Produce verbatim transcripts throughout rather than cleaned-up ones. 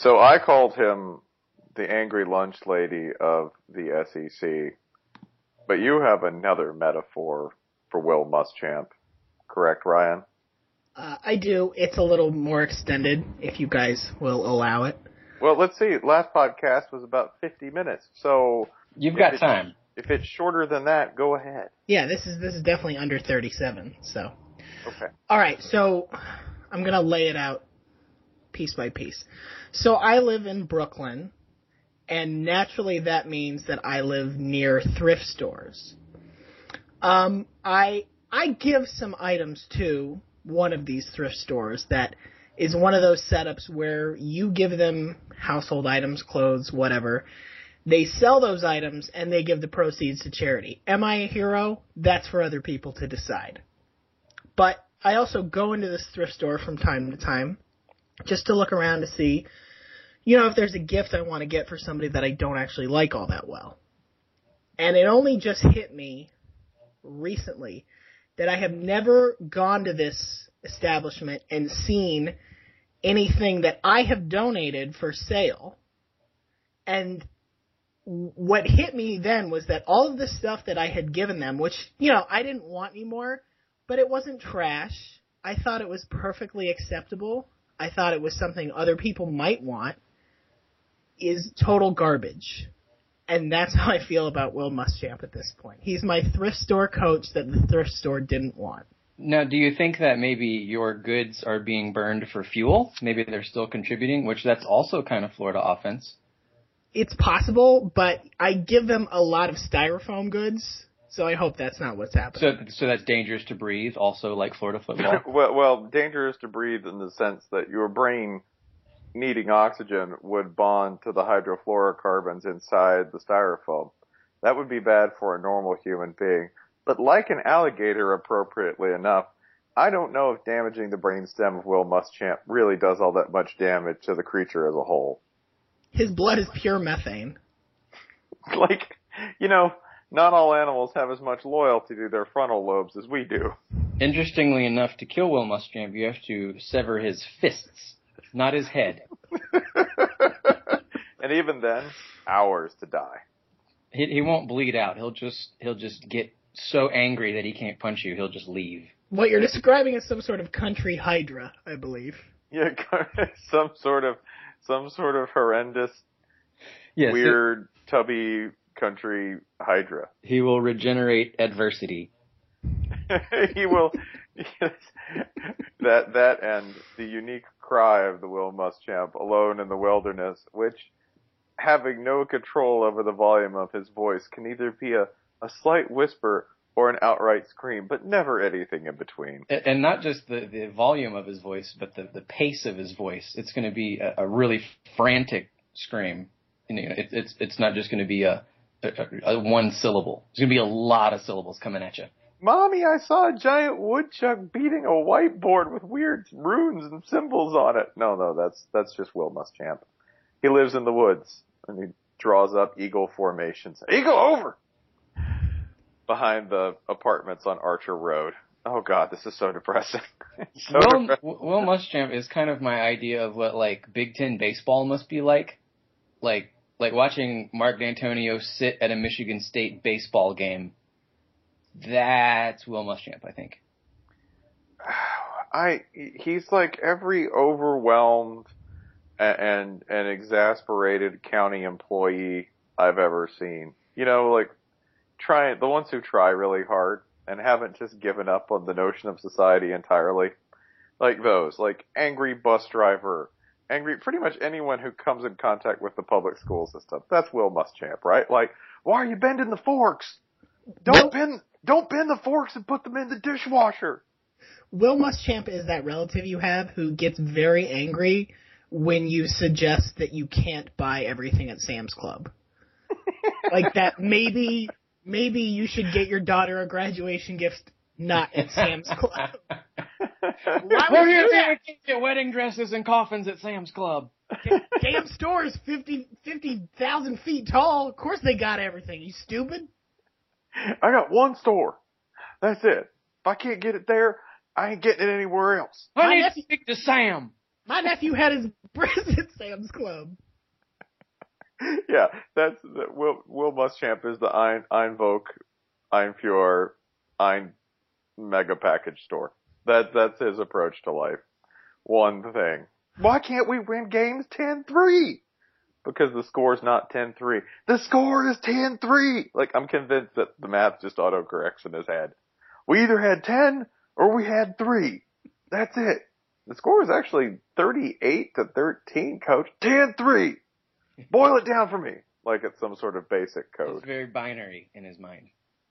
So I called him the angry lunch lady of the S E C, but you have another metaphor for Will Muschamp, correct, Ryan? Uh, I do. It's a little more extended, if you guys will allow it. Well, let's see. Last podcast was about fifty minutes, so you've got time. If it's shorter than that, go ahead. Yeah, this is this is definitely under thirty-seven. So. Okay. All right, so I'm gonna lay it out piece by piece. So I live in Brooklyn, and naturally that means that I live near thrift stores. Um, I I give some items to one of these thrift stores that is one of those setups where you give them household items, clothes, whatever. They sell those items and they give the proceeds to charity. Am I a hero? That's for other people to decide. But I also go into this thrift store from time to time just to look around to see, you know, if there's a gift I want to get for somebody that I don't actually like all that well. And it only just hit me recently that I have never gone to this establishment and seen anything that I have donated for sale. And what hit me then was that all of the stuff that I had given them, which, you know, I didn't want anymore, but it wasn't trash. I thought it was perfectly acceptable. I thought it was something other people might want, is total garbage. And that's how I feel about Will Muschamp at this point. He's my thrift store coach that the thrift store didn't want. Now, do you think that maybe your goods are being burned for fuel? Maybe they're still contributing, which that's also kind of Florida offense. It's possible, but I give them a lot of styrofoam goods, so I hope that's not what's happening. So, so that's dangerous to breathe, also like Florida football? well, well, dangerous to breathe in the sense that your brain needing oxygen would bond to the hydrofluorocarbons inside the styrofoam. That would be bad for a normal human being. But like an alligator, appropriately enough, I don't know if damaging the brainstem of Will Muschamp really does all that much damage to the creature as a whole. His blood is pure methane. Like, you know, not all animals have as much loyalty to their frontal lobes as we do. Interestingly enough, to kill Will Muschamp, you have to sever his fists, not his head. And even then, hours to die. He, he won't bleed out. He'll just he'll just get so angry that he can't punch you. He'll just leave. What you're describing is some sort of country hydra, I believe. Yeah, some sort of some sort of horrendous, yes, weird, it, tubby country hydra. He will regenerate adversity. He will. Yes, that that and the unique cry of the Will Muschamp alone in the wilderness, which, having no control over the volume of his voice, can either be a, a slight whisper or an outright scream, but never anything in between. And, and not just the, the volume of his voice, but the, the pace of his voice. It's going to be a, a really frantic scream. You know, it, it's it's not just going to be a, a, a one syllable. It's going to be a lot of syllables coming at you. Mommy, I saw a giant woodchuck beating a whiteboard with weird runes and symbols on it. No, no, that's that's just Will Muschamp. He lives in the woods, and he draws up eagle formations. Eagle over! Behind the apartments on Archer Road. Oh, God, this is so depressing. so Will, depressing. Will Muschamp is kind of my idea of what, like, Big Ten baseball must be like. Like, like watching Mark D'Antonio sit at a Michigan State baseball game. That's Will Muschamp, I think. I he's like every overwhelmed and and exasperated county employee I've ever seen. You know, like try the ones who try really hard and haven't just given up on the notion of society entirely. Like those, like angry bus driver, angry pretty much anyone who comes in contact with the public school system. That's Will Muschamp, right? Like, why are you bending the forks? Don't Will, bend don't bend the forks and put them in the dishwasher. Will Muschamp is that relative you have who gets very angry when you suggest that you can't buy everything at Sam's Club. Like that maybe maybe you should get your daughter a graduation gift not at Sam's Club. Why would you do that? Get wedding dresses and coffins at Sam's Club. Damn store is fifty thousand feet tall. Of course they got everything. You stupid? I got one store. That's it. If I can't get it there, I ain't getting it anywhere else. I need to speak to Sam. My nephew had his breast at Sam's Club. Yeah, that's the, Will Will Muschamp is the Ein Einvoke Einfuhr Ein mega package store. That that's his approach to life. One thing. Why can't we win games ten three? Because the score's not ten three. The score is ten three! Like, I'm convinced that the math just autocorrects in his head. We either had ten or we had three. That's it. The score is actually thirty-eight to thirteen, coach. ten three! Boil it down for me. Like it's some sort of basic code. It's very binary in his mind.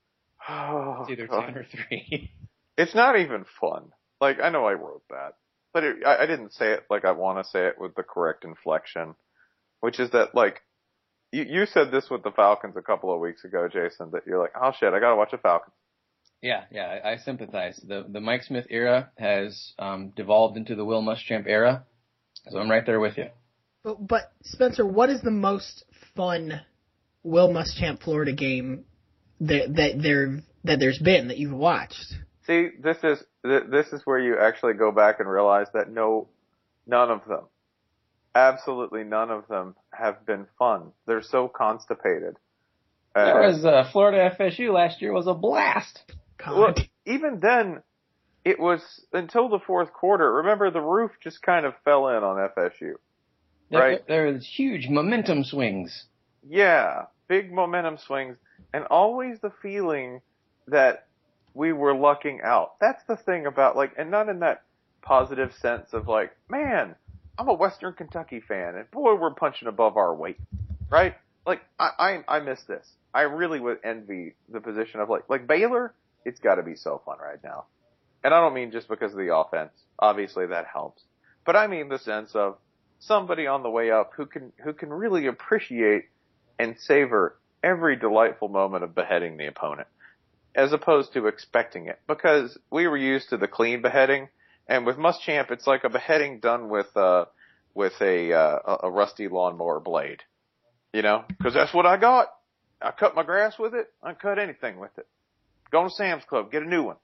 Oh, It's either God. ten or three. It's not even fun. Like, I know I wrote that, but it, I, I didn't say it like I want to say it with the correct inflection, which is that, like, you, you said this with the Falcons a couple of weeks ago, Jason, that you're like, oh shit, I gotta watch the Falcons. Yeah, yeah, I, I sympathize. The the Mike Smith era has um, devolved into the Will Muschamp era, so I'm right there with you. But, but Spencer, what is the most fun Will Muschamp Florida game that that there that there's been that you've watched? See, this is this is where you actually go back and realize that no, none of them, absolutely none of them have been fun. They're so constipated. Uh, There was uh, Florida F S U last year was a blast. God. Well, even then, it was until the fourth quarter. Remember, the roof just kind of fell in on F S U. Right. There, there was huge momentum swings. Yeah, big momentum swings, and always the feeling that we were lucking out. That's the thing about, like, and not in that positive sense of like, man, I'm a Western Kentucky fan, and boy, we're punching above our weight, right? Like, I, I, I miss this. I really would envy the position of like, like Baylor. It's got to be so fun right now, and I don't mean just because of the offense. Obviously, that helps, but I mean the sense of somebody on the way up who can who can really appreciate and savor every delightful moment of beheading the opponent, as opposed to expecting it. Because we were used to the clean beheading, and with Muschamp, it's like a beheading done with uh with a uh, a rusty lawnmower blade, you know? Because that's what I got. I cut my grass with it. I cut anything with it. Go to Sam's Club, get a new one,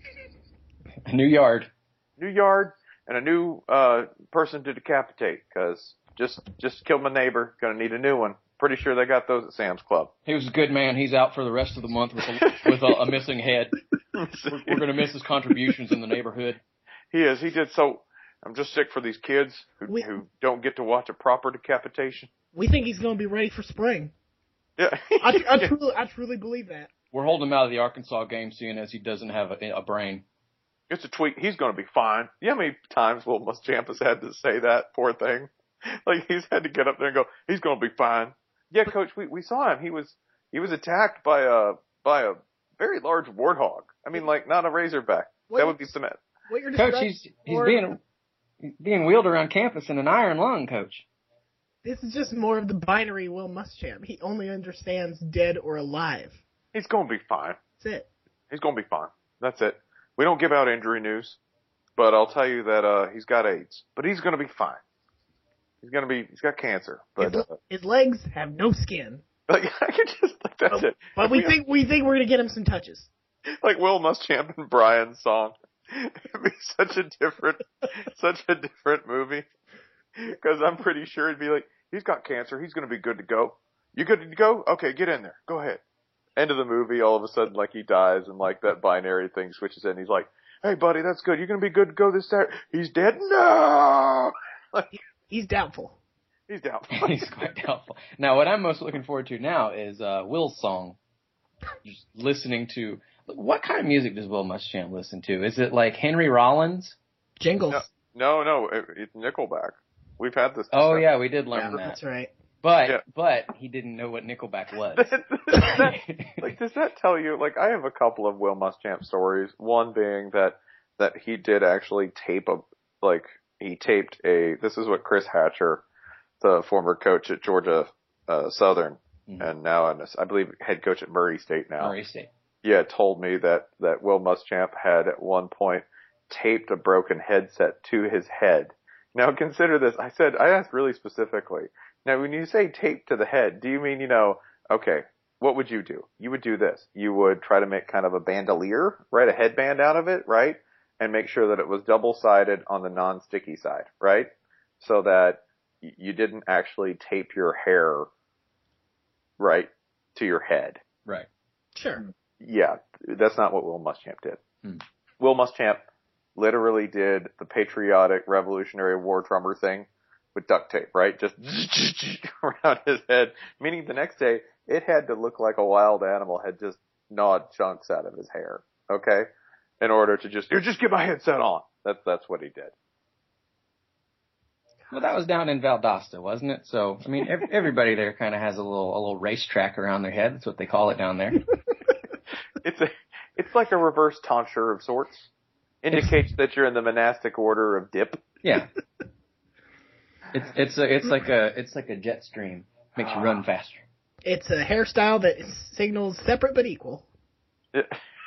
A new yard. new yard, and a new uh person to decapitate. Because just just killed my neighbor. Gonna need a new one. Pretty sure they got those at Sam's Club. He was a good man. He's out for the rest of the month with a, with a, a missing head. We're, we're going to miss his contributions in the neighborhood. He is. He did so. I'm just sick for these kids who, We- who don't get to watch a proper decapitation. We think he's going to be ready for spring. Yeah. I, I, truly, I truly believe that. We're holding him out of the Arkansas game, seeing as he doesn't have a, a brain. It's a tweet. He's going to be fine. You know how many times Will Muschamp has had to say that? Poor thing. Like, he's had to get up there and go, he's going to be fine. Yeah, coach, we, we saw him. He was, he was attacked by a, by a very large warthog. I mean, like, not a razorback. What- That would be cement. What you're Coach, describing- he's he's or- being he's being wheeled around campus in an iron lung, Coach. This is just more of the binary Will Muschamp. He only understands dead or alive. He's going to be fine. That's it. He's going to be fine. That's it. We don't give out injury news, but I'll tell you that, uh, he's got AIDS, but he's going to be fine. He's going to be, he's got cancer, but, his, uh, his legs have no skin. like, I could just, like, that's But, it. but we We- think we think we're gonna get him some touches. like Will Muschamp and Brian's song. It'd be such a different, such a different movie. Cause I'm pretty sure it'd be like, he's got cancer, he's gonna be good to go. You good to go? Okay, get in there. Go ahead. End of the movie, all of a sudden, like, he dies and like that binary thing switches in. He's like, hey buddy, that's good. You're gonna be good to go this Saturday. He's dead? No! Like, He's doubtful. he's down. He's quite doubtful. Now, what I'm most looking forward to now is uh, Will's song. Just listening to what kind of music does Will Muschamp listen to? Is it like Henry Rollins? Jingles. No, no, no, it, it's Nickelback. We've had this. Oh discussion. yeah, we did learn Yeah, that. that's right. But Yeah. but he didn't know what Nickelback was. Does that, like, does that tell you, like, I have a couple of Will Muschamp stories. One being that, that he did actually tape a, like, he taped a, this is what Chris Hatcher, the former coach at Georgia, uh, Southern, Mhm. and now, in this, I believe, head coach at Murray State now. Murray State. Yeah, told me that, that Will Muschamp had at one point taped a broken headset to his head. Now consider this. I said, I asked really specifically. Now when you say tape to the head, do you mean, you know, okay, what would you do? You would do this. You would try to make kind of a bandolier, right? A headband out of it, right? And make sure that it was double-sided on the non-sticky side, right? so that y- you didn't actually tape your hair right to your head. Right. Sure. Yeah, that's not what Will Muschamp did. Hmm. Will Muschamp literally did the patriotic Revolutionary War drummer thing with duct tape, right? Just around his head, meaning the next day it had to look like a wild animal had just gnawed chunks out of his hair, okay? In order to just, here, just get my headset on. That's, that's what he did. Well, that was down in Valdosta, wasn't it? So, I mean, every, everybody there kind of has a little, a little racetrack around their head. That's what they call it down there. It's a, it's like a reverse tonsure of sorts. Indicates that you're in the monastic order of dip. Yeah. It's, it's a, it's like a, it's like a jet stream. Makes you run faster. It's a hairstyle that signals separate but equal. It,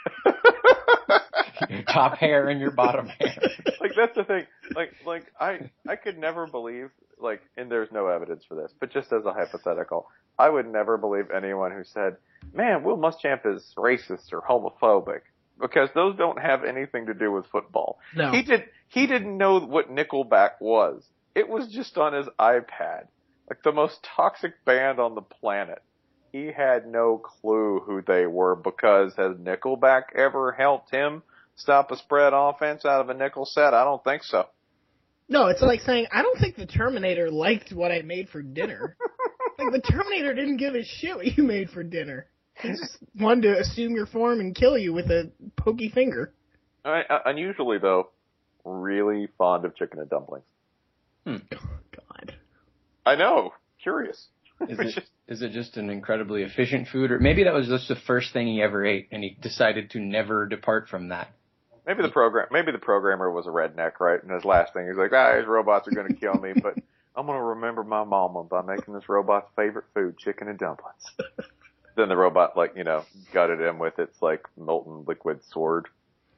Your top hair and your bottom hair. like that's the thing. Like like I I could never believe like and there's no evidence for this, but just as a hypothetical, I would never believe anyone who said, "Man, Will Muschamp is racist or homophobic," because those don't have anything to do with football. No. He did he didn't know what Nickelback was. It was just on his iPad. Like the most toxic band on the planet. He had no clue who they were because has Nickelback ever helped him stop a spread offense out of a nickel set? I don't think so. No, it's like saying, I don't think the Terminator liked what I made for dinner. Like, the Terminator didn't give a shit what you made for dinner. He just wanted to assume your form and kill you with a pokey finger. I, uh, unusually, though, really fond of chicken and dumplings. Hmm. God. I know. Curious. Is it, is it just an incredibly efficient food? Or maybe that was just the first thing he ever ate and he decided to never depart from that. Maybe the program, maybe the programmer was a redneck, right? And his last thing, he's like, ah, these robots are going to kill me, but I'm going to remember my mama by making this robot's favorite food, chicken and dumplings. Then the robot, like, you know, gutted him with its, like, molten liquid sword.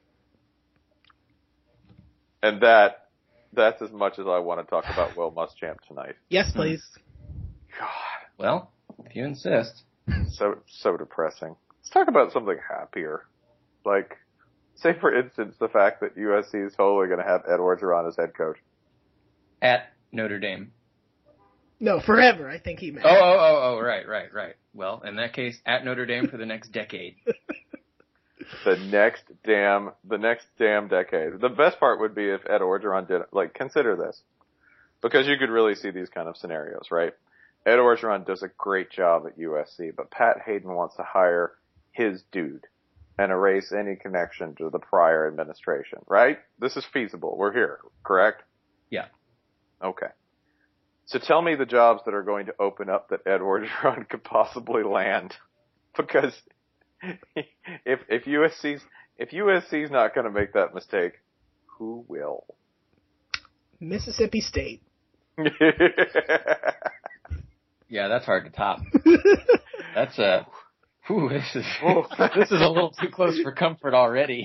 And that, that's as much as I want to talk about Will Muschamp tonight. Yes, please. God. Well, if you insist. So, so depressing. Let's talk about something happier. Like, say for instance, the fact that U S C is totally going to have Ed Orgeron as head coach. At Notre Dame. No, forever, I think he meant. Oh, oh, oh, oh, right, right, right. Well, in that case, at Notre Dame for the next decade. The next damn, the next damn decade. The best part would be if Ed Orgeron did, like, consider this. Because you could really see these kind of scenarios, right? Ed Orgeron does a great job at U S C, but Pat Hayden wants to hire his dude and erase any connection to the prior administration, right? This is feasible. We're here, correct? Yeah. Okay. So tell me the jobs that are going to open up that Ed Orgeron could possibly land. Because if, if USC's, if USC's not going to make that mistake, who will? Mississippi State. Yeah, that's hard to top. That's a, whew, this is, this is a little too close for comfort already.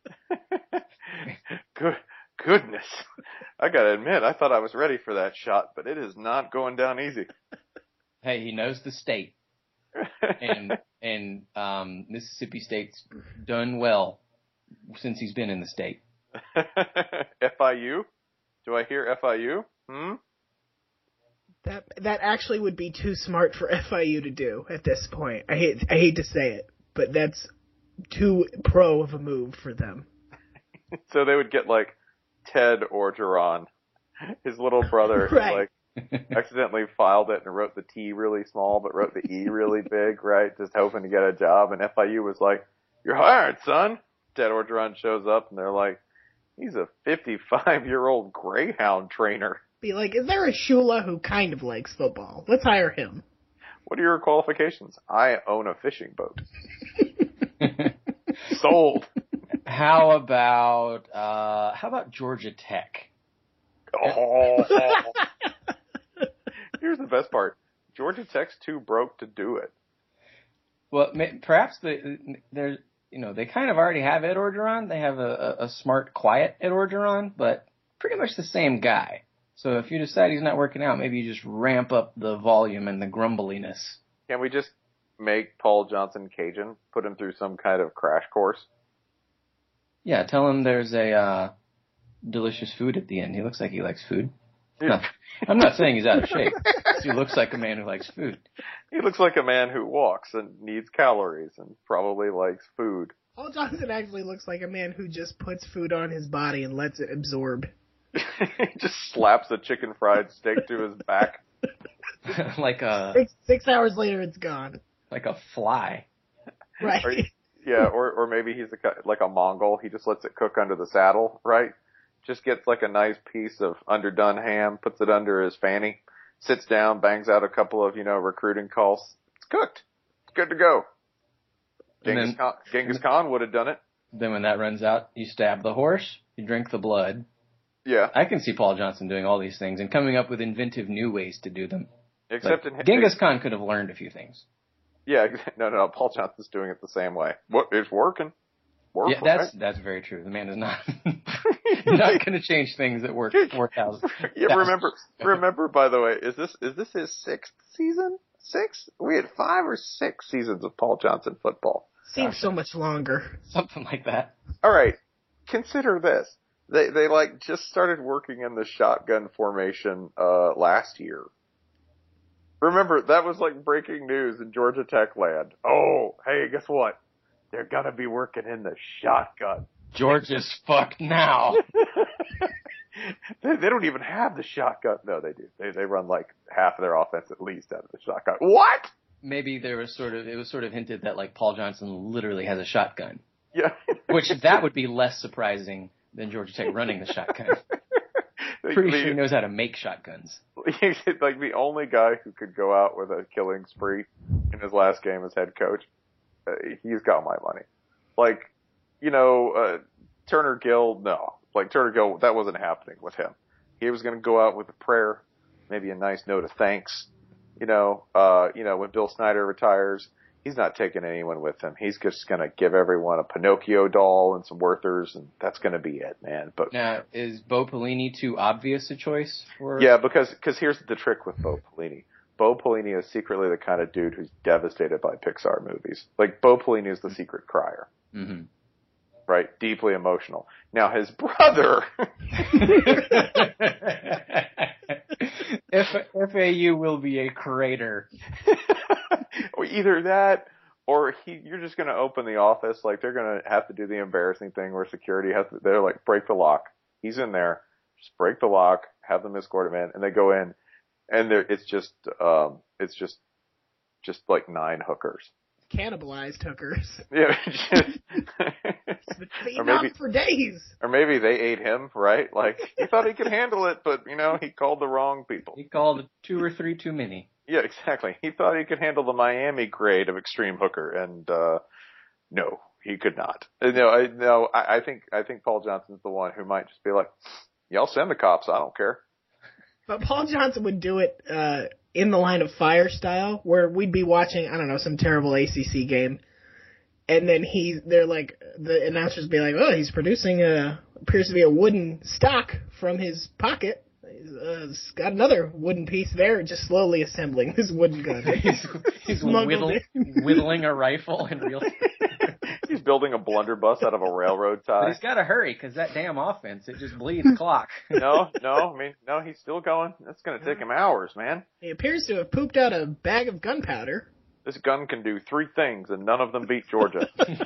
Good, goodness. I gotta admit, I thought I was ready for that shot, but it is not going down easy. Hey, he knows the state. And, and, um, Mississippi State's done well since he's been in the state. F I U? Do I hear F I U? Hmm? That that actually would be too smart for F I U to do at this point. I hate I hate to say it, but that's too pro of a move for them. So they would get like Ted Orgeron, his little brother, Right. who like accidentally filed it and wrote the T really small but wrote the E really big, right? Just hoping to get a job. And F I U was like, "You're hired, son." Ted Orgeron shows up and they're like, "He's a fifty-five-year-old Greyhound trainer." Be like, is there a Shula who kind of likes football? Let's hire him. What are your qualifications? I own a fishing boat. Sold. How about, uh, how about Georgia Tech? Oh. Here's the best part. Georgia Tech's too broke to do it. Well, may, perhaps the, there's, you know, they kind of already have Ed Orgeron. They have a, a, a smart, quiet Ed Orgeron, but pretty much the same guy. So if you decide he's not working out, maybe you just ramp up the volume and the grumbliness. Can we just make Paul Johnson Cajun, put him through some kind of crash course? Yeah, tell him there's a uh, delicious food at the end. He looks like he likes food. No, I'm not saying he's out of shape. He looks like a man who likes food. He looks like a man who walks and needs calories and probably likes food. Paul Johnson actually looks like a man who just puts food on his body and lets it absorb. He just slaps a chicken fried steak to his back. like a Six, six hours later, it's gone. like a fly. Right. Or, yeah, or or maybe he's a, like a Mongol. He just lets it cook under the saddle, right? Just gets like a nice piece of underdone ham, puts it under his fanny, sits down, bangs out a couple of, you know, recruiting calls. It's cooked. It's good to go. Genghis, then, Khan, Genghis Khan would have done it. Then when that runs out, you stab the horse, you drink the blood. Yeah. I can see Paul Johnson doing all these things and coming up with inventive new ways to do them. Except like, in Genghis Khan could have learned a few things. Yeah, no, no, no. Paul Johnson's doing it the same way. What? It's working. Work, yeah, that's right? that's very true. The man is not not going to change things that work four thousand. Yeah, remember, remember. By the way, is this is this his sixth season? Six? We had five or six seasons of Paul Johnson football. Seems so much longer. Something like that. All right, consider this. They they like just started working in the shotgun formation uh last year. Remember, that was like breaking news in Georgia Tech land. Oh, hey, guess what? They're gonna be working in the shotgun. Georgia's fucked now. they, they don't even have the shotgun. No, they do. They they run like half of their offense at least out of the shotgun. What? Maybe there was sort of it was sort of hinted that like Paul Johnson literally has a shotgun. Yeah. Which that would be less surprising than Georgia Tech running the shotgun. Pretty the, sure he knows how to make shotguns. He's like the only guy who could go out with a killing spree in his last game as head coach. Uh, he's got my money. Like, you know, uh, Turner Gill, no. Like, Turner Gill, that wasn't happening with him. He was going to go out with a prayer, maybe a nice note of thanks. You know, uh, you know, when Bill Snyder retires, he's not taking anyone with him. He's just going to give everyone a Pinocchio doll and some Werthers, and that's going to be it, man. But now, is Bo Pelini too obvious a choice for? Yeah, because cause here's the trick with Bo Pelini. Bo Pelini is secretly the kind of dude who's devastated by Pixar movies. Like, Bo Pelini is the secret crier. Mm-hmm. Right? Deeply emotional. Now, his brother... F- F A U will be a crater. Or either that, or he, you're just going to open the office, like they're going to have to do the embarrassing thing where security has to, they're like, break the lock. He's in there. Just break the lock, have them escort him in, and they go in, and there, it's just, um, it's just, just like nine hookers. Cannibalized hookers. Yeah. They or maybe for days. Or maybe they ate him, right? Like, he thought he could handle it, but, you know, he called the wrong people. He called two or three too many. Yeah, exactly. He thought he could handle the Miami grade of extreme hooker, and, uh, no, he could not. No, I, no, I, I think, I think Paul Johnson's the one who might just be like, y'all send the cops, I don't care. But Paul Johnson would do it, uh, in the Line of Fire style, where we'd be watching, I don't know, some terrible A C C game, and then he, they're like, the announcers be like, oh, he's producing a, appears to be a wooden stock from his pocket. Uh, he's got another wooden piece there, just slowly assembling this wooden gun. he's he's whittle, whittling a rifle in real time. He's building a blunderbuss out of a railroad tie. But he's got to hurry, because that damn offense, it just bleeds clock. No, no, I mean, no, he's still going. That's going to take him hours, man. He appears to have pooped out a bag of gunpowder. This gun can do three things, and none of them beat Georgia.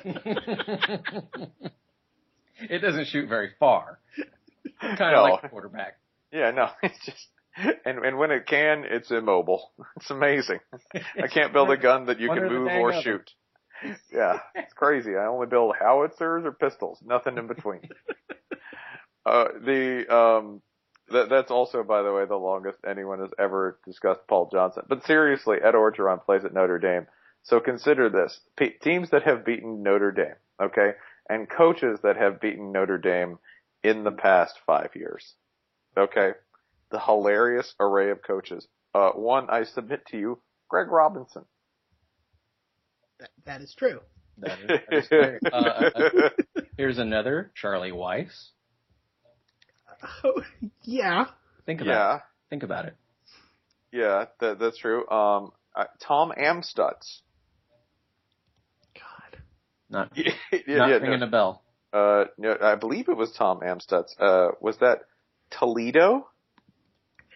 It doesn't shoot very far. Kind of No. like a quarterback. Yeah, no, it's just, and and when it can, it's immobile. It's amazing. I can't build a gun that you can move or shoot. Yeah, it's crazy. I only build howitzers or pistols, nothing in between. uh, the um, that that's also, by the way, the longest anyone has ever discussed Paul Johnson. But seriously, Ed Orgeron plays at Notre Dame, so consider this: P- teams that have beaten Notre Dame, okay, and coaches that have beaten Notre Dame in the past five years. Okay, the hilarious array of coaches. Uh, one, I submit to you, Greg Robinson. That, that is true. That is, that is fair. Uh, uh, here's another, Charlie Weiss. Oh, yeah. Think about Yeah, it. Think about it. yeah, that, that's true. Um, uh, Tom Amstutz. God. Not, Yeah, yeah, not yeah, ringing no. a bell. Uh, no, I believe it was Tom Amstutz. Uh, was that Toledo?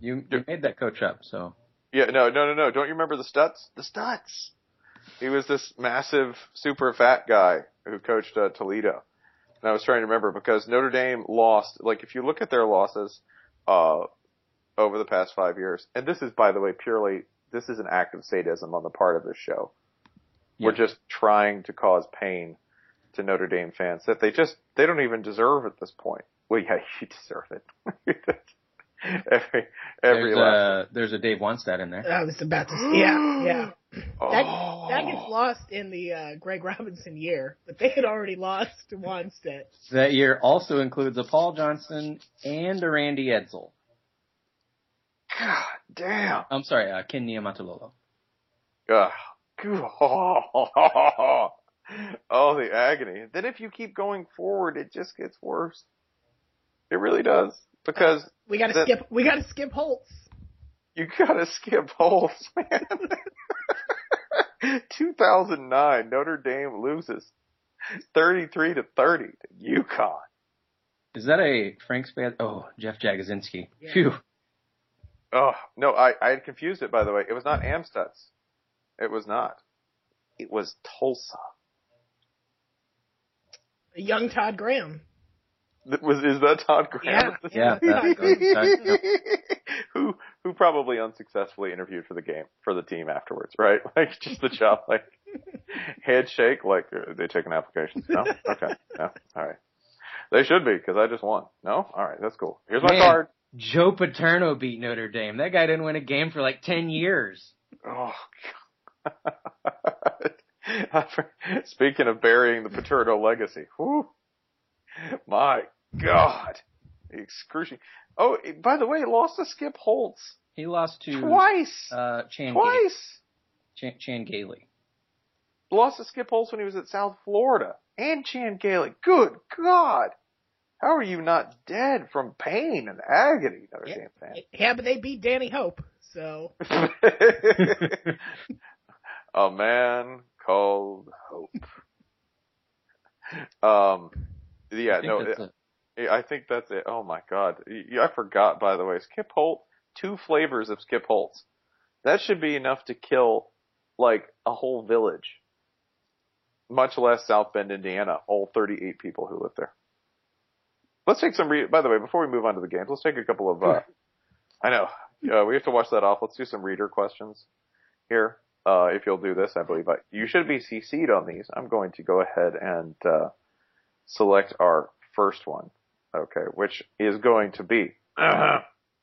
You, you made that coach up, so. Yeah, no, no, no, no. Don't you remember the Stutz? The Stutz. He was this massive, super fat guy who coached uh, Toledo. And I was trying to remember because Notre Dame lost, like if you look at their losses, uh, over the past five years, and this is, by the way, purely, this is an act of sadism on the part of this show. Yeah. We're just trying to cause pain to Notre Dame fans that they just, they don't even deserve at this point. Well, yeah, you deserve it. every, every there's, a, there's a Dave Wannstedt in there. I was about to say, yeah, yeah. Oh. That, that gets lost in the uh, Greg Robinson year, but they had already lost to Wannstedt. That year also includes a Paul Johnson and a Randy Edsall. God damn. I'm sorry, uh, Ken Niumatalolo. Ugh. Oh, oh, the agony. Then if you keep going forward, it just gets worse. It really does. Because we gotta that, skip, we gotta skip Holtz. You gotta skip Holtz, man. two thousand nine, Notre Dame loses thirty-three to thirty to UConn. Is that a Frank Spaz? Oh, Jeff Jagosinski. Yeah. Phew. Oh, no, I, I had confused it, by the way. It was not Amstutz. It was not. It was Tulsa. A young Todd Graham. Was is that Todd Graham? Yeah, yeah. Todd Graham. who who probably unsuccessfully interviewed for the game for the team afterwards, right? Like just the job, like handshake, like are they taking applications? No, okay, no, all right. They should be because I just won. No, all right, that's cool. Here's my Man, card. Joe Paterno beat Notre Dame. That guy didn't win a game for like ten years. Oh God. Speaking of burying the Paterno legacy, whew. My God. Excruciating. Oh, by the way, he lost to Skip Holtz. He lost to... Twice. Uh, Chan Twice. Chan, Chan Gailey. Lost to Skip Holtz when he was at South Florida. And Chan Gailey. Good God. How are you not dead from pain and agony, Notre yeah. Dame fan? Yeah, but they beat Danny Hope, so... A man called Hope. Um... Yeah, I no, it, I think that's it. Oh my God. I forgot, by the way, Skip Holtz, two flavors of Skip Holtz. That should be enough to kill, like, a whole village. Much less South Bend, Indiana, all thirty-eight people who live there. Let's take some, re- by the way, before we move on to the games, let's take a couple of, uh, I know, uh, we have to wash that off. Let's do some reader questions here. Uh, if you'll do this, I believe I, you should be C C'd on these. I'm going to go ahead and, uh, select our first one, okay, which is going to be, uh,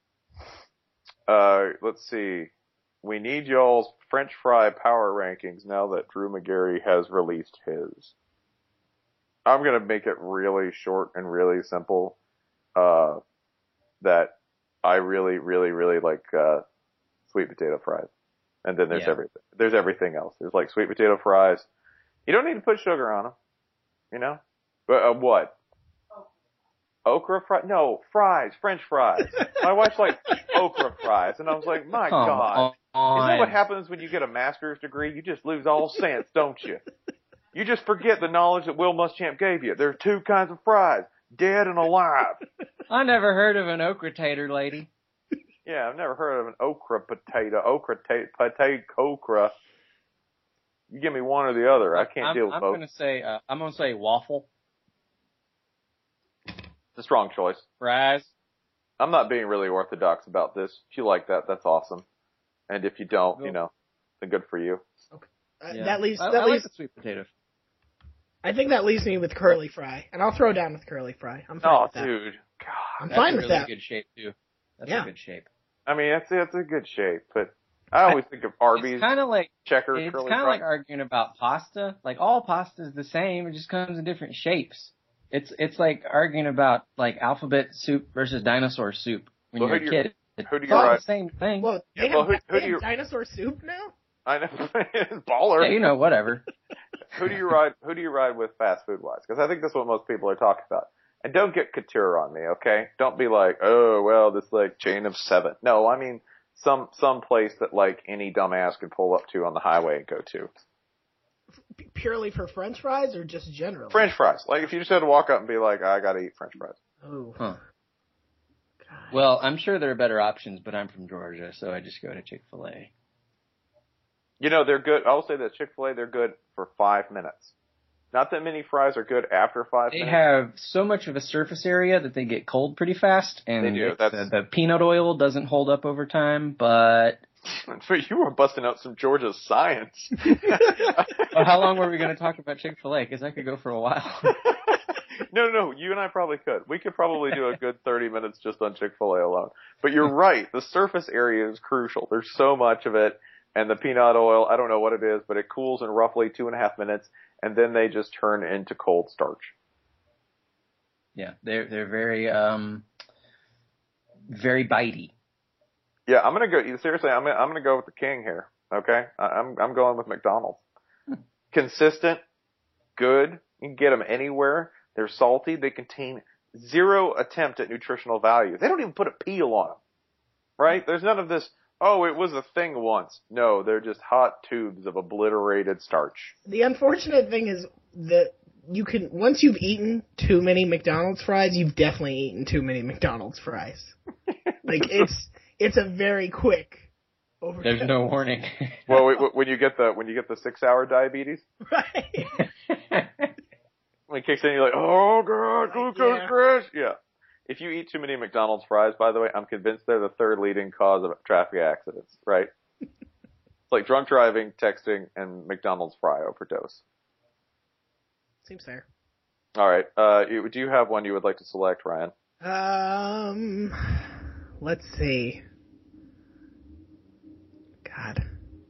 let's see, we need y'all's French fry power rankings now that Drew Magary has released his. I'm going to make it really short and really simple, uh, that I really, really, really like, uh, sweet potato fries. And then there's yeah. everything, there's everything else. There's like sweet potato fries. You don't need to put sugar on them, you know? But, uh, what? Okra fries? No, fries, French fries. My wife's like, okra fries. And I was like, my Come God. on. Isn't that what happens when you get a master's degree? You just lose all sense, don't you? You just forget the knowledge that Will Muschamp gave you. There are two kinds of fries, dead and alive. I never heard of an okra tater lady. Yeah, I've never heard of an okra potato, okra ta- potato okra. You give me one or the other. I can't I'm, deal with I'm both. Gonna say, uh, I'm going to say waffle. It's a strong choice. Fries. I'm not being really orthodox about this. If you like that, that's awesome. And if you don't, you know, then good for you. Okay. Uh, Yeah. That leaves. I, That I leaves. like the sweet potato. I think that leaves me with curly fry, and I'll throw down with curly fry. I'm fine Oh, with that. dude. God. I'm That's fine a with really that. good shape, too. That's Yeah. a good shape. I mean, that's, that's a good shape, but I always think of Arby's, It's kind of like, checker, it's curly kind of fry. like arguing about pasta. Like, all pasta is the same. It just comes in different shapes. It's, it's like arguing about, like, alphabet soup versus dinosaur soup when Well, you're who a do you- kid. who do It's you all ride- the same thing. Well, they Yeah, well, have, who- who they do have you- dinosaur soup now. I know. Baller. Yeah, you know, whatever. Who do you ride, who do you ride with fast food wise? Because I think that's what most people are talking about. And don't get couture on me, okay? Don't be like, oh, well, this like chain of seven. No, I mean, some, some place that like any dumbass could pull up to on the highway and go to. P- purely for French fries, or just generally? French fries. Like if you just had to walk up and be like, I gotta eat French fries. Oh. Huh. God. Well, I'm sure there are better options, but I'm from Georgia, so I just go to Chick-fil-A. You know, they're good. I'll say that Chick-fil-A, they're good for five minutes. Not that many fries are good after five They minutes. They have so much of a surface area that they get cold pretty fast, and they do. That's... The, the peanut oil doesn't hold up over time, but... You were busting out some Georgia science. Well, how long were we going to talk about Chick-fil-A? Because I could go for a while. No, no, no, you and I probably could. We could probably do a good thirty minutes just on Chick-fil-A alone. But you're right. The surface area is crucial. There's so much of it. And the peanut oil, I don't know what it is, but it cools in roughly two and a half minutes. And then they just turn into cold starch. Yeah, they're, they're very, um, very bitey. Yeah, I'm gonna go. Seriously, I'm gonna, I'm gonna go with the king here. Okay, I'm I'm going with McDonald's. Consistent, good. You can get them anywhere. They're salty. They contain zero attempt at nutritional value. They don't even put a peel on them. Right? There's none of this. Oh, it was a thing once. No, they're just hot tubes of obliterated starch. The unfortunate thing is that you can once you've eaten too many McDonald's fries, you've definitely eaten too many McDonald's fries. Like it's. It's a very quick overdose. There's no warning. Well, when you get the when you get the six hour diabetes, right? When it kicks in, you're like, oh god, glucose yeah. crash. Yeah. If you eat too many McDonald's fries, by the way, I'm convinced they're the third leading cause of traffic accidents. Right? It's like drunk driving, texting, and McDonald's fry overdose. Seems fair. All right. Uh, you, do you have one you would like to select, Ryan? Um, let's see. God.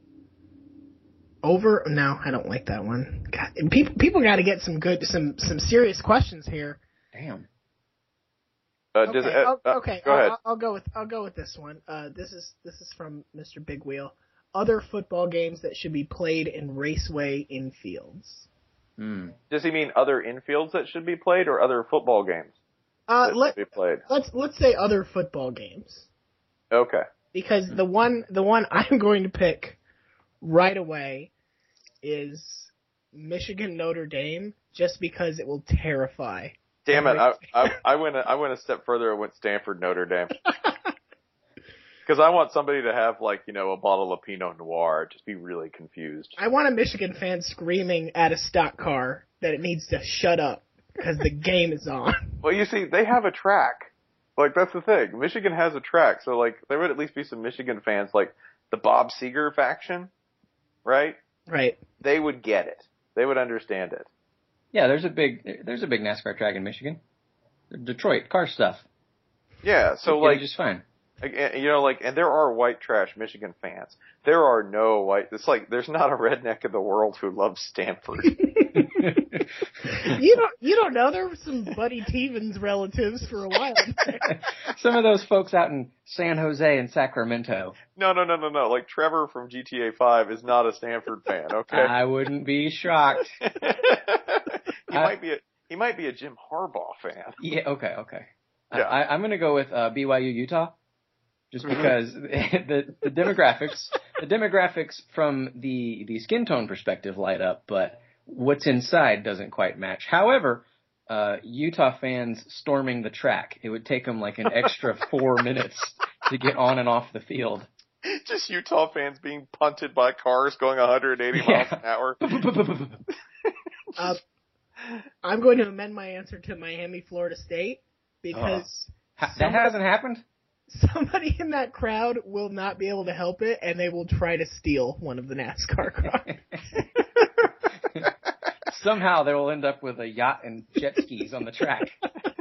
Over? No, I don't like that one. God, people people got to get some good, some some serious questions here. Damn. Uh, okay, does, uh, I'll, okay. Go I'll, ahead. I'll, I'll go with I'll go with this one. Uh, this is this is from Mister Big Wheel. Other football games that should be played in raceway infields. Hmm. Does he mean other infields that should be played, or other football games Uh, that let should be played? let's let's say other football games. Okay. Because the one the one I'm going to pick right away is Michigan Notre Dame, just because it will terrify. Damn it! I, I I went a, I went a step further. I went Stanford Notre Dame. Because I want somebody to have, like, you know, a bottle of Pinot Noir, just be really confused. I want a Michigan fan screaming at a stock car that it needs to shut up because the game is on. Well, you see, they have a track. Like, that's the thing. Michigan has a track, so, like, there would at least be some Michigan fans, like the Bob Seger faction, right? Right. They would get it. They would understand it. Yeah, there's a big there's a big NASCAR track in Michigan. Detroit, car stuff. Yeah, so, You'll like, get it just fine. Like, you know, like, and there are white trash Michigan fans. There are no white, it's like, there's not a redneck in the world who loves Stanford. you don't, you don't know. There were some Buddy Tevens relatives for a while. Some of those folks out in San Jose and Sacramento. No, no, no, no, no. Like, Trevor from G T A five is not a Stanford fan, okay? I wouldn't be shocked. he I, might be a, he might be a Jim Harbaugh fan. Yeah, okay, okay. Yeah. I, I'm gonna go with, uh, B Y U Utah. Just because the, the demographics, the demographics from the, the skin tone perspective light up, but what's inside doesn't quite match. However, uh, Utah fans storming the track, it would take them like an extra four minutes to get on and off the field. Just Utah fans being punted by cars going one hundred eighty Yeah. miles an hour. uh, I'm going to amend my answer to Miami, Florida State, because Ha- that hasn't happened? somebody in that crowd will not be able to help it, and they will try to steal one of the NASCAR cars. Somehow they will end up with a yacht and jet skis on the track.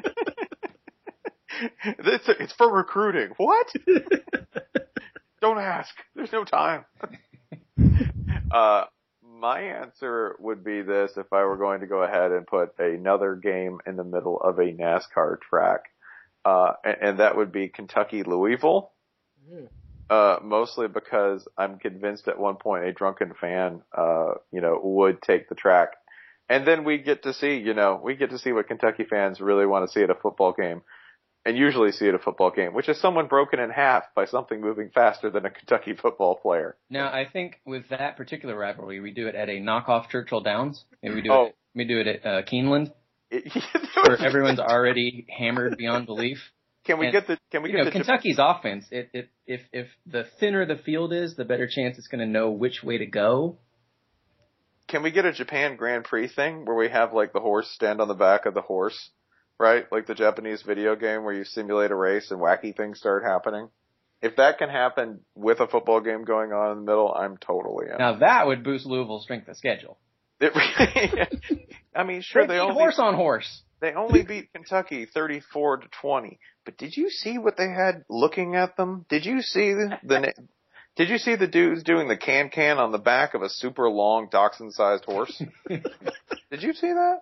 It's, it's for recruiting. What? Don't ask. There's no time. uh, my answer would be this if I were going to go ahead and put another game in the middle of a NASCAR track. Uh, and, and that would be Kentucky Louisville. Mm. Uh, mostly because I'm convinced at one point a drunken fan, uh, you know, would take the track. And then we get to see, you know, we get to see what Kentucky fans really want to see at a football game. And usually see at a football game, which is someone broken in half by something moving faster than a Kentucky football player. Now, I think with that particular rivalry, we do it at a knockoff Churchill Downs. Maybe we do Oh. it, we do it at uh, Keeneland, It, where everyone's already hammered beyond belief. can we and, get the can we you get know, the Kentucky's Jap- offense? It, it if if the thinner the field is, the better chance it's going to know which way to go. Can we get a Japan Grand Prix thing where we have like the horse stand on the back of the horse, right? Like the Japanese video game where you simulate a race and wacky things start happening. If that can happen with a football game going on in the middle, I'm totally in. Now that would boost Louisville's strength of schedule. It really, I mean, sure they they only horse on horse. They only beat Kentucky thirty-four to twenty. But did you see what they had looking at them? Did you see the, the Did you see the dudes doing the can can on the back of a super long dachshund-sized horse? Did you see that?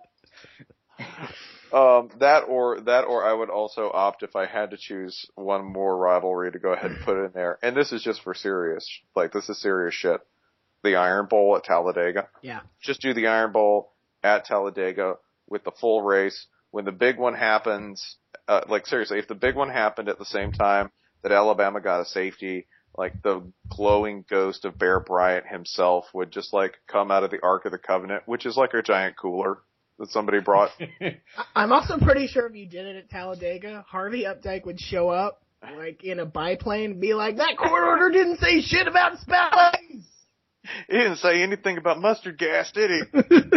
Um, that or that or I would also opt if I had to choose one more rivalry to go ahead and put in there. And this is just for serious, like this is serious shit. The Iron Bowl at Talladega. Yeah. Just do the Iron Bowl at Talladega with the full race. When the big one happens, uh, like seriously, if the big one happened at the same time that Alabama got a safety, like the glowing ghost of Bear Bryant himself would just like come out of the Ark of the Covenant, which is like a giant cooler that somebody brought. I'm also pretty sure if you did it at Talladega, Harvey Updike would show up like in a biplane and be like, that court order didn't say shit about spellings. He didn't say anything about mustard gas, did he?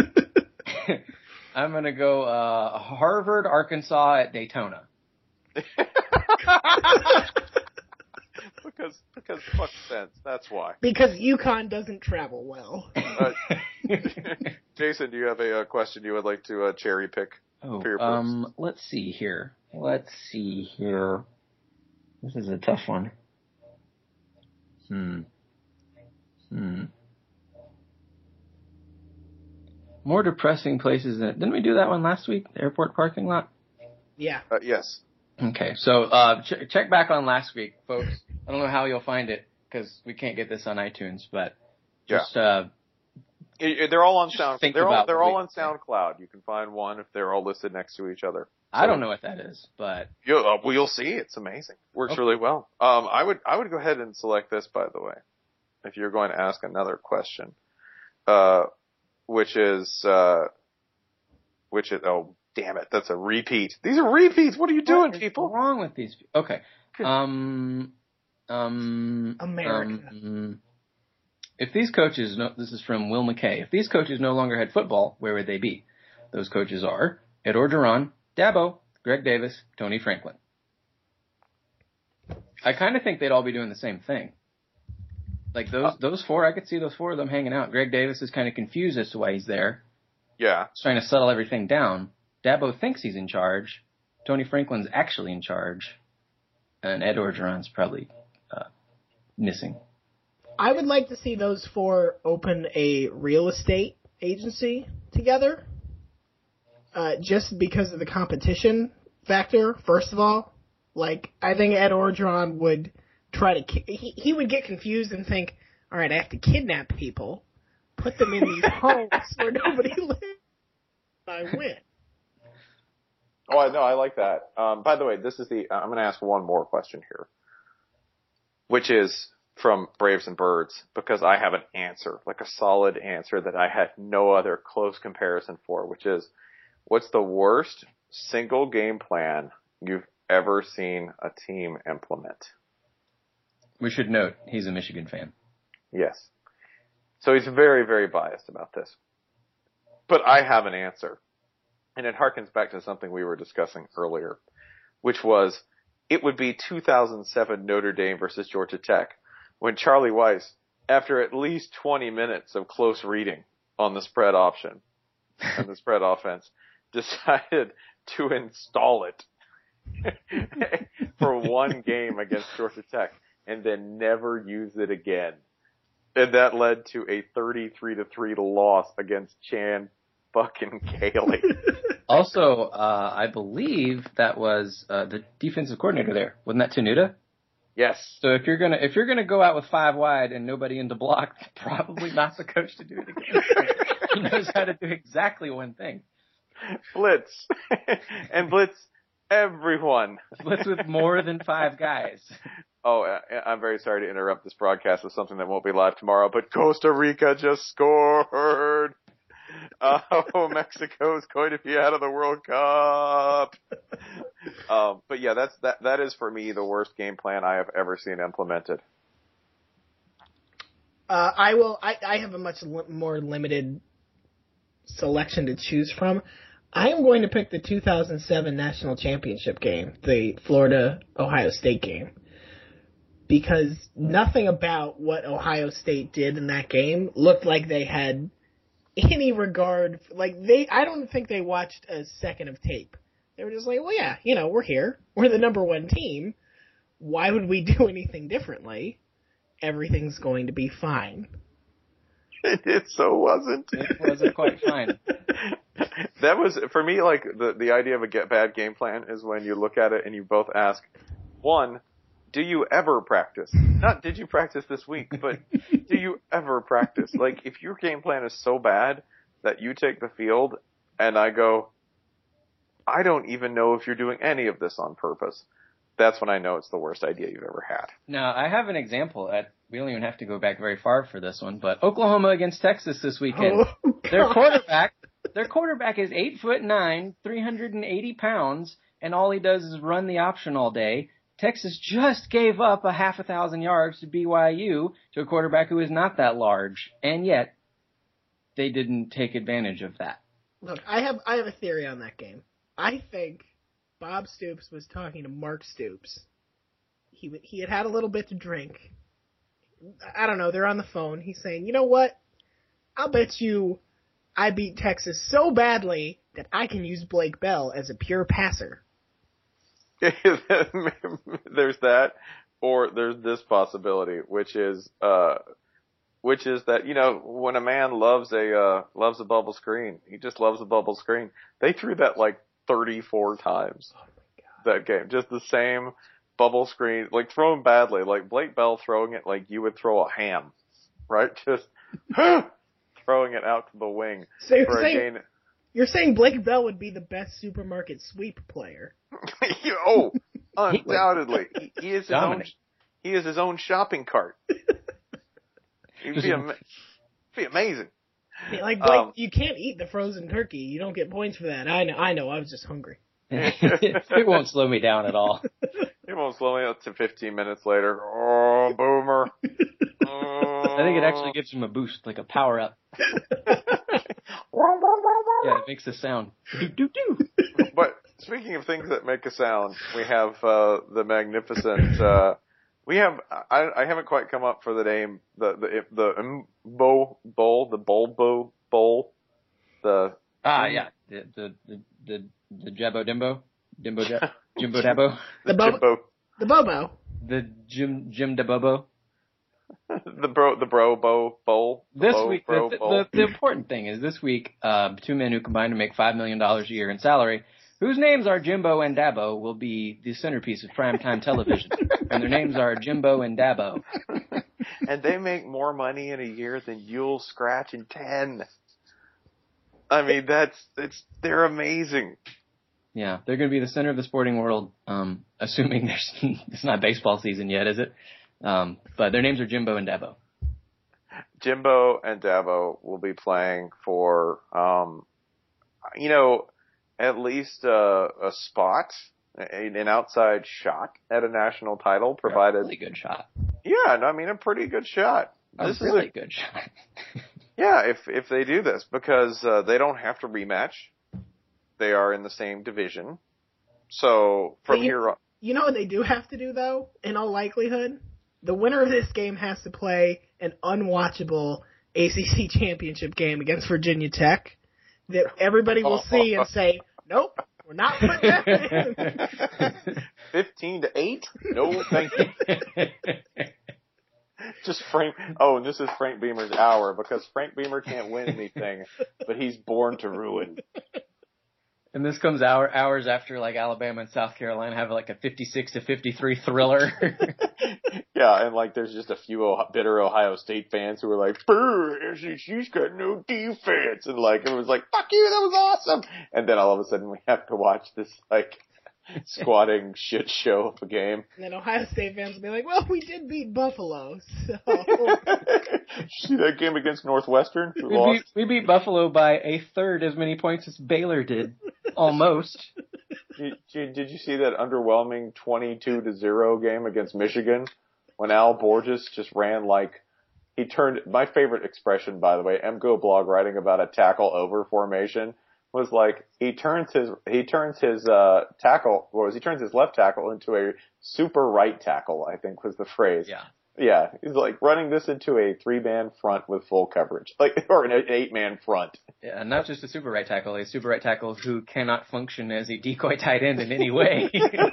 I'm going to go uh, Harvard, Arkansas at Daytona. Because, because fuck sense. That's why. Because UConn doesn't travel well. Uh, Jason, do you have a, uh question you would like to uh, cherry pick Oh, for your um, let's see here. Let's see here. This is a tough one. Hmm. Hmm. More depressing places than, didn't we do that one last week? The airport parking lot? Yeah. Uh, yes. Okay, so uh, ch- check back on last week, folks. I don't know how you'll find it because we can't get this on iTunes, but just yeah. uh, it, it, they're all on Sound. think They're all about they're what all we- on SoundCloud. You can find one if they're all listed next to each other. I don't know what that is, but You, uh, well, you'll see. It's amazing. Works Okay. really well. Um, I would I would go ahead and select this, by the way, if you're going to ask another question, uh, which is uh, which is oh damn it, that's a repeat. These are repeats. What are you doing, what is people? wrong with these people? Okay. Um, um, America. um, if these coaches, no, this is from Will McKay, if these coaches no longer had football, where would they be? Those coaches are Ed Orgeron, Dabo, Greg Davis, Tony Franklin. I kind of think they'd all be doing the same thing. Like those, those four, I could see those four of them hanging out. Greg Davis is kind of confused as to why he's there. Yeah. He's trying to settle everything down. Dabo thinks he's in charge. Tony Franklin's actually in charge. And Ed Orgeron's probably uh, missing. I would like to see those four open a real estate agency together. Uh, just because of the competition factor, first of all. Like, I think Ed Orgeron would try to, ki- he, he would get confused and think, all right, I have to kidnap people, put them in these homes where nobody lives, I win. Oh, I know. I like that. Um, by the way, this is the. I'm going to ask one more question here, which is from Braves and Birds, because I have an answer, like a solid answer that I had no other close comparison for, which is, what's the worst single game plan you've ever seen a team implement? We should note, he's a Michigan fan. Yes. So he's very, very biased about this. But I have an answer. And it harkens back to something we were discussing earlier, which was, it would be two thousand seven Notre Dame versus Georgia Tech, when Charlie Weiss, after at least twenty minutes of close reading on the spread option and the spread offense, decided to install it for one game against Georgia Tech and then never use it again. And that led to a thirty-three to three loss against Chan fucking Gailey. Also, uh, I believe that was uh, the defensive coordinator there. Wasn't that Tenuta? Yes. So if you're gonna if you're gonna go out with five wide and nobody in the block, probably not the coach to do it again. He knows how to do exactly one thing. Blitz. And blitz everyone. Blitz with more than five guys. Oh, I'm very sorry to interrupt this broadcast with something that won't be live tomorrow, but Costa Rica just scored. Oh, Mexico's going to be out of the World Cup. Um, but yeah, that's that. That is for me the worst game plan I have ever seen implemented. Uh, I will. I, I have a much li- more limited selection to choose from. I am going to pick the two thousand seven national championship game, the Florida-Ohio State game, because nothing about what Ohio State did in that game looked like they had any regard. Like they, I don't think they watched a second of tape. They were just like, well, yeah, you know, we're here. We're the number one team. Why would we do anything differently? Everything's going to be fine. It so wasn't. It wasn't quite fine. That was, for me, like, the, the idea of a get bad game plan is when you look at it and you both ask, one, do you ever practice? Not did you practice this week, but do you ever practice? Like, if your game plan is so bad that you take the field and I go, I don't even know if you're doing any of this on purpose, that's when I know it's the worst idea you've ever had. Now, I have an example. At, we don't even have to go back very far for this one, but Oklahoma against Texas this weekend. Oh, their quarterback, their quarterback is eight foot nine, three hundred eighty pounds, and all he does is run the option all day. Texas just gave up a half a thousand yards to B Y U to a quarterback who is not that large, and yet they didn't take advantage of that. Look, I have I have a theory on that game. I think Bob Stoops was talking to Mark Stoops. He he had had a little bit to drink. I don't know. They're on the phone. He's saying, you know what? I'll bet you I beat Texas so badly that I can use Blake Bell as a pure passer. There's that, or there's this possibility, which is, uh, which is that, you know, when a man loves a, uh, loves a bubble screen, he just loves a bubble screen. They threw that like thirty-four times. Oh my God. That game. Just the same bubble screen, like thrown badly, like Blake Bell throwing it like you would throw a ham, right? Just throwing it out to the wing. So you're for a saying, gain. you're saying Blake Bell would be the best supermarket sweep player? Oh, undoubtedly. He, he is his own, Dominic. he is his own shopping cart. He'd be, ama- be amazing. Yeah, like Blake, Um, you can't eat the frozen turkey. You don't get points for that. I know. I know. I was just hungry. It won't slow me down at all. It won't slow me up to fifteen minutes later. Oh, boomer. Oh. I think it actually gives him a boost, like a power up. Yeah, it makes a sound. Do, do, do. But speaking of things that make a sound, we have uh, the magnificent. Uh, we have. I, I haven't quite come up for the name. The the the Mbo Bowl, the Bulbo Bowl, the Ah, yeah, the the the the, the Jabbo Dimbo, Dimbo Jab, Jimbo Dabbo, The, the Bo- Jimbo, the Bobo. the Jim Jim Dabobo. the bro the Bro Bo Bowl. The This Bo, week, bro, the, bowl. the, the important thing is this week, uh, two men who combine to make five million dollars a year in salary, whose names are Jimbo and Dabbo, will be the centerpiece of primetime television. And their names are Jimbo and Dabbo. And they make more money in a year than you'll scratch in ten. I mean, that's it's they're amazing. Yeah, they're going to be the center of the sporting world, um, assuming there's it's not baseball season yet, is it? Um, but their names are Jimbo and Dabbo. Jimbo and Dabo will be playing for, um, you know, at least uh, a spot, an outside shot at a national title, provided. A really good shot. Yeah, no, I mean a pretty good shot. A This really is a, good shot. yeah, if if they do this, because uh, they don't have to rematch, they are in the same division. So from But you- here on, You know what they do have to do, though, in all likelihood? The winner of this game has to play an unwatchable A C C championship game against Virginia Tech that everybody will see and say, nope, we're not putting that in. fifteen to eight? No, thank you. Just Frank. Oh, and this is Frank Beamer's hour because Frank Beamer can't win anything, but he's born to ruin. And this comes hour, hours after like Alabama and South Carolina have like a fifty-six to fifty-three thriller. Yeah, and like there's just a few oh- bitter Ohio State fans who are like, "Brr, she's got no defense," and like it was like, "Fuck you, that was awesome." And then all of a sudden we have to watch this like squatting shit show of a game. And then Ohio State fans will be like, well, we did beat Buffalo, so. see that game against Northwestern? We, We lost. beat, we beat Buffalo by a third as many points as Baylor did. Almost. Did, did, did you see that underwhelming twenty-two to zero game against Michigan when Al Borges just ran like he turned? My favorite expression, by the way, M Go blog writing about a tackle over formation was like he turns his he turns his uh tackle what was he turns his left tackle into a super right tackle, I think was the phrase. Yeah. Yeah, he's like running this into a three-man front with full coverage, like or an eight-man front. Yeah, not just a super right tackle, a super right tackle who cannot function as a decoy tight end in any way.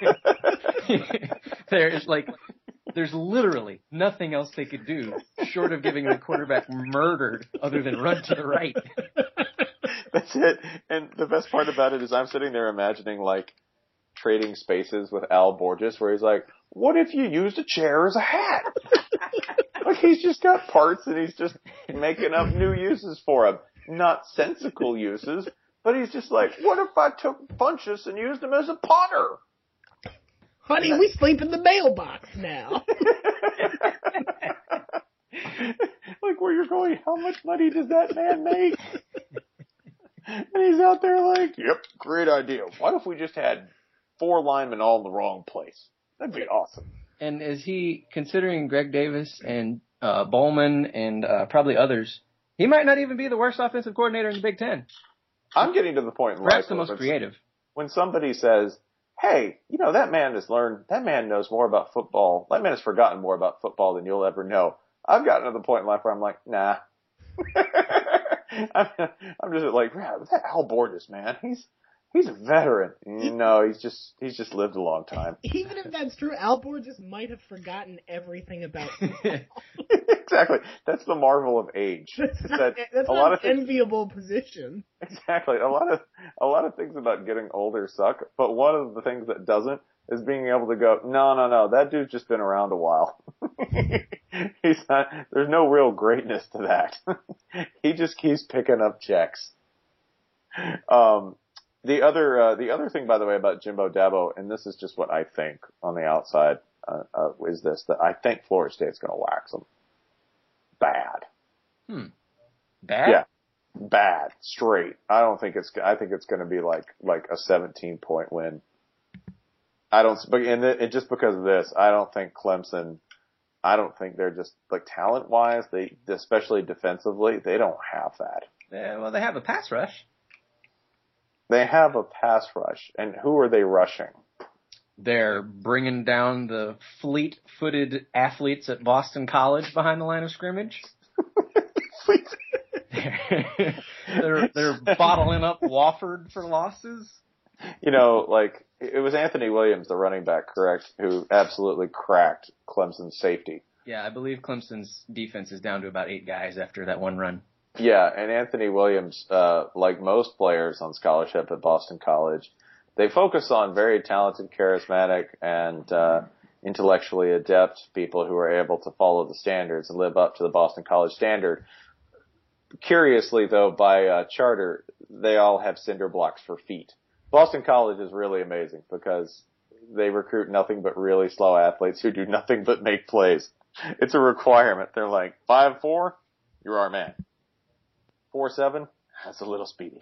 There's like, there's literally nothing else they could do short of giving the quarterback murdered other than run to the right. That's it. And the best part about it is I'm sitting there imagining like trading spaces with Al Borges where he's like, what if you used a chair as a hat? Like he's just got parts and he's just making up new uses for them. Not sensical uses, but he's just like, what if I took Funchess and used him as a potter? Honey, we sleep in the mailbox now. Like where you're going, how much money does that man make? And he's out there like, yep, great idea. What if we just had four linemen all in the wrong place? That'd be awesome. And is he considering Greg Davis and uh, Bowman and uh, probably others? He might not even be the worst offensive coordinator in the Big Ten. I'm getting to the point in Perhaps life the most when- creative. When somebody says, hey, you know, that man has learned, that man knows more about football, that man has forgotten more about football than you'll ever know. I've gotten to the point in life where I'm like, nah. I'm, I'm just like, yeah, that Al Borges, man, he's, he's a veteran. No, he's just, he's just lived a long time. Even if that's true, Al Borges might have forgotten everything about football. Exactly. That's the marvel of age. That's Is not, that that's a not lot an of things, enviable position. exactly. A lot of, a lot of things about getting older suck, but one of the things that doesn't is being able to go, no, no, no, that dude's just been around a while. He's not, there's no real greatness to that. He just keeps picking up checks. Um, the other, uh, the other thing, by the way, about Jimbo Dabo, and this is just what I think on the outside, uh, uh is this, that I think Florida State's gonna wax them. Bad. Hmm. Bad? Yeah. Bad. Straight. I don't think it's, I think it's gonna be like, like a seventeen point win. I don't, and it, just because of this, I don't think Clemson, I don't think they're just, like, talent-wise, they, especially defensively, they don't have that. Yeah, well, they have a pass rush. They have a pass rush, and who are they rushing? They're bringing down the fleet-footed athletes at Boston College behind the line of scrimmage. they're, they're bottling up Wofford for losses. You know, like, it was Anthony Williams, the running back, correct, who absolutely cracked Clemson's safety. Yeah, I believe Clemson's defense is down to about eight guys after that one run. Yeah, and Anthony Williams, uh, like most players on scholarship at Boston College, they focus on very talented, charismatic, and uh, intellectually adept people who are able to follow the standards and live up to the Boston College standard. Curiously, though, by uh, charter, they all have cinder blocks for feet. Boston College is really amazing because they recruit nothing but really slow athletes who do nothing but make plays. It's a requirement. They're like, five four, you're our man. four seven, that's a little speedy.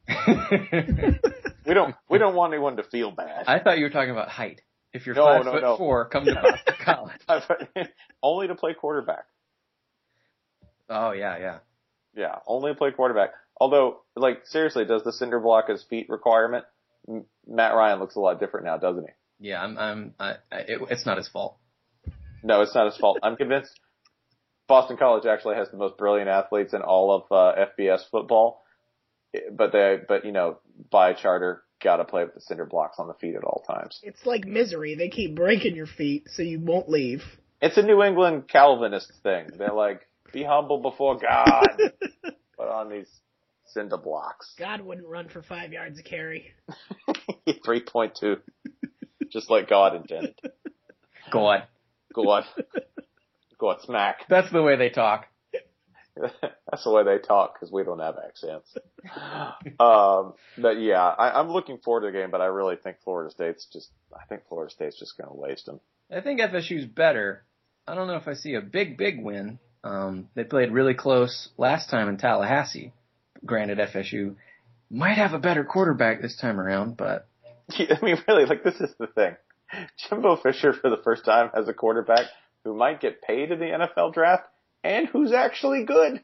we don't we don't want anyone to feel bad. I thought you were talking about height. If you're No, five no, foot no. four, come to Boston College. Only to play quarterback. Oh yeah, yeah. Yeah, only to play quarterback. Although, like, seriously, does the cinder block as feet requirement? M- Matt Ryan looks a lot different now, doesn't he? Yeah, I'm. I'm. I, I, it, it's not his fault. No, it's not his fault. I'm convinced Boston College actually has the most brilliant athletes in all of uh, F B S football. But they, but you know, by charter, gotta play with the cinder blocks on the feet at all times. It's like Misery. They keep breaking your feet so you won't leave. It's a New England Calvinist thing. They're like, be humble before God. Put on these cinder blocks. God wouldn't run for five yards a carry. three point two. Just like God intended. Go on. Go on. Go on, smack. That's the way they talk. That's the way they talk because we don't have accents. um, but yeah, I, I'm looking forward to the game, but I really think Florida State's just, I think Florida State's just going to waste them. I think F S U's better. I don't know if I see a big, big win, Um, they played really close last time in Tallahassee. Granted, F S U might have a better quarterback this time around, but I mean, really, like, this is the thing. Jimbo Fisher, for the first time, has a quarterback who might get paid in the N F L draft and who's actually good.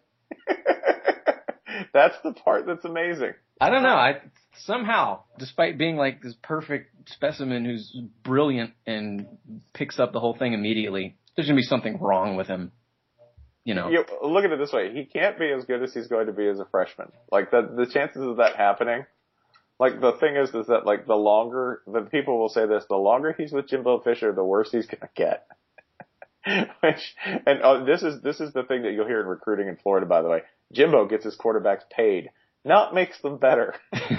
That's the part that's amazing. I don't know. I somehow, despite being like this perfect specimen who's brilliant and picks up the whole thing immediately, there's gonna be something wrong with him. You know. You, look at it this way: he can't be as good as he's going to be as a freshman. Like the the chances of that happening. Like the thing is, is that like the longer the people will say this, the longer he's with Jimbo Fisher, the worse he's gonna get. Which and uh, this is this is the thing that you'll hear in recruiting in Florida. By the way, Jimbo gets his quarterbacks paid, not makes them better.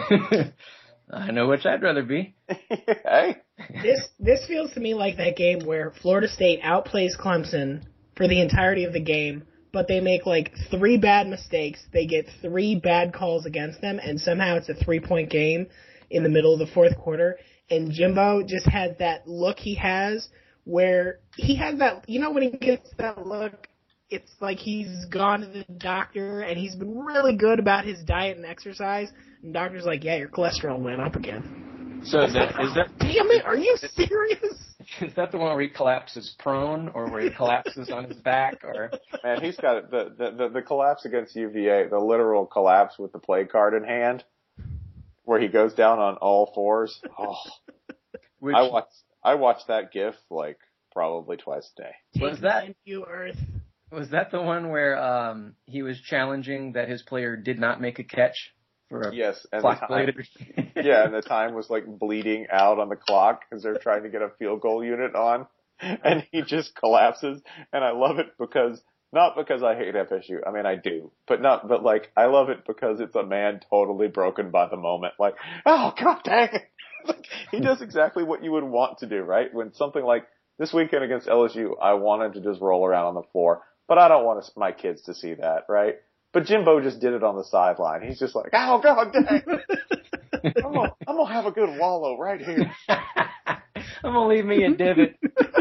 I know which I'd rather be. Hey, This this feels to me like that game where Florida State outplays Clemson for the entirety of the game, but they make like three bad mistakes. They get three bad calls against them, and somehow it's a three-point game in the middle of the fourth quarter. And Jimbo just has that look he has where he has that, you know, when he gets that look, it's like he's gone to the doctor and he's been really good about his diet and exercise. And the doctor's like, yeah, your cholesterol went up again. So is that, is that Damn it, are you serious? Is that the one where he collapses prone, or where he collapses on his back, or? man, he's got it. The, the the the collapse against U V A, the literal collapse with the play card in hand, where he goes down on all fours. Oh, Which, I watched I watched that GIF like probably twice a day. Was that- you Earth? was that the one where um he was challenging that his player did not make a catch for a Yes, and the clock time, later? yeah, and the time was like bleeding out on the clock because they're trying to get a field goal unit on, and he just collapses. And I love it because not because I hate F S U. I mean, I do, but not. But like, I love it because it's a man totally broken by the moment. Like, oh god dang it! Like, he does exactly what you would want to do, right? When something like this weekend against L S U, I wanted to just roll around on the floor, but I don't want us, my kids to see that, right? But Jimbo just did it on the sideline. He's just like, oh god dang! I'm gonna, I'm gonna have a good wallow right here. I'm gonna leave me a divot.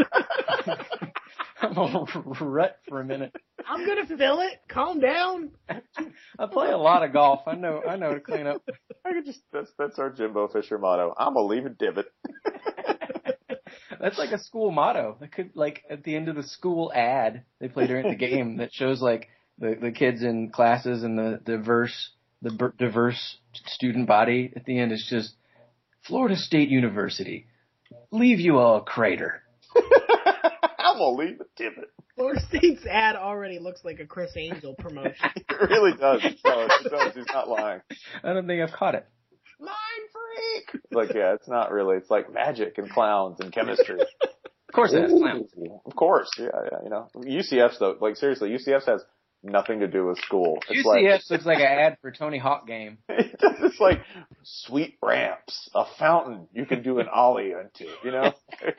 I'm gonna rut for a minute. I'm gonna fill it. Calm down. I play a lot of golf. I know. I know to clean up. I could just that's that's our Jimbo Fisher motto. I'm gonna leave a divot. That's like a school motto. It could, like, at the end of the school ad they play during the game that shows like the the kids in classes and the diverse the ber- diverse student body. At the end, it's just Florida State University. Leave you a crater. I'm gonna leave a divot. Florida State's ad already looks like a Chris Angel promotion. It really does. It does. It does. He's not lying. I don't think I've caught it. Mind freak. Like, yeah, it's not really. It's like magic and clowns and chemistry. Of course it has clowns. Of course, yeah, yeah. You know, U C F's though. Like seriously, U C F's has nothing to do with school. It's U C F like, looks like an ad for Tony Hawk game. It's like sweet ramps, a fountain you can do an ollie into. You know,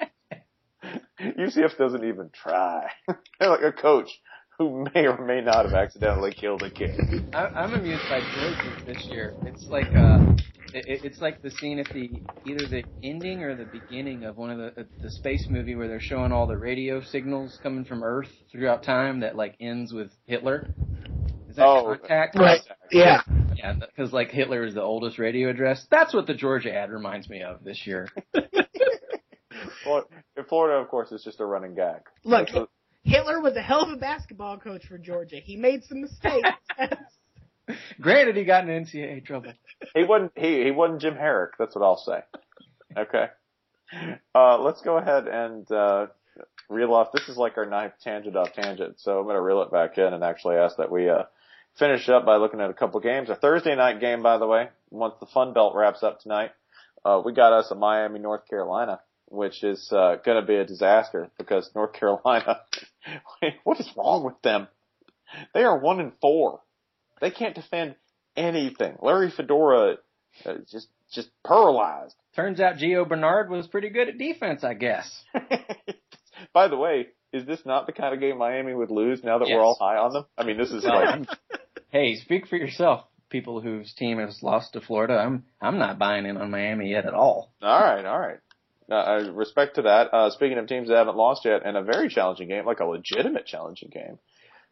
U C F doesn't even try. They're like a coach who may or may not have accidentally killed a kid. I, I'm amused by Georgia this year. It's like uh, it, it's like the scene at the either the ending or the beginning of one of the the space movie where they're showing all the radio signals coming from Earth throughout time that like ends with Hitler. Is that Oh, Contact? Right. Yeah. Yeah, because like Hitler is the oldest radio address. That's what the Georgia ad reminds me of this year. Well, in Florida, of course, it's just a running gag. Look, So- Hitler was a hell of a basketball coach for Georgia. He made some mistakes. Granted, he got in N C double A trouble. He wasn't he he wasn't Jim Herrick, that's what I'll say. Okay. Uh let's go ahead and uh reel off. This is like our ninth tangent off tangent, so I'm gonna reel it back in and actually ask that we uh finish up by looking at a couple games. A Thursday night game, by the way, once the Fun Belt wraps up tonight, uh we got us a Miami, North Carolina, which is uh gonna be a disaster because North Carolina what is wrong with them? They are one and four. They can't defend anything. Larry Fedora uh, just just paralyzed. Turns out Gio Bernard was pretty good at defense, I guess. By the way, is this not the kind of game Miami would lose now that Yes. we're all high on them? I mean, this is like Hey, speak for yourself, people whose team has lost to Florida. I'm I'm not buying in on Miami yet at all. all right, all right. Uh, uh, respect to that. Uh, speaking of teams that haven't lost yet, and a very challenging game, like a legitimate challenging game.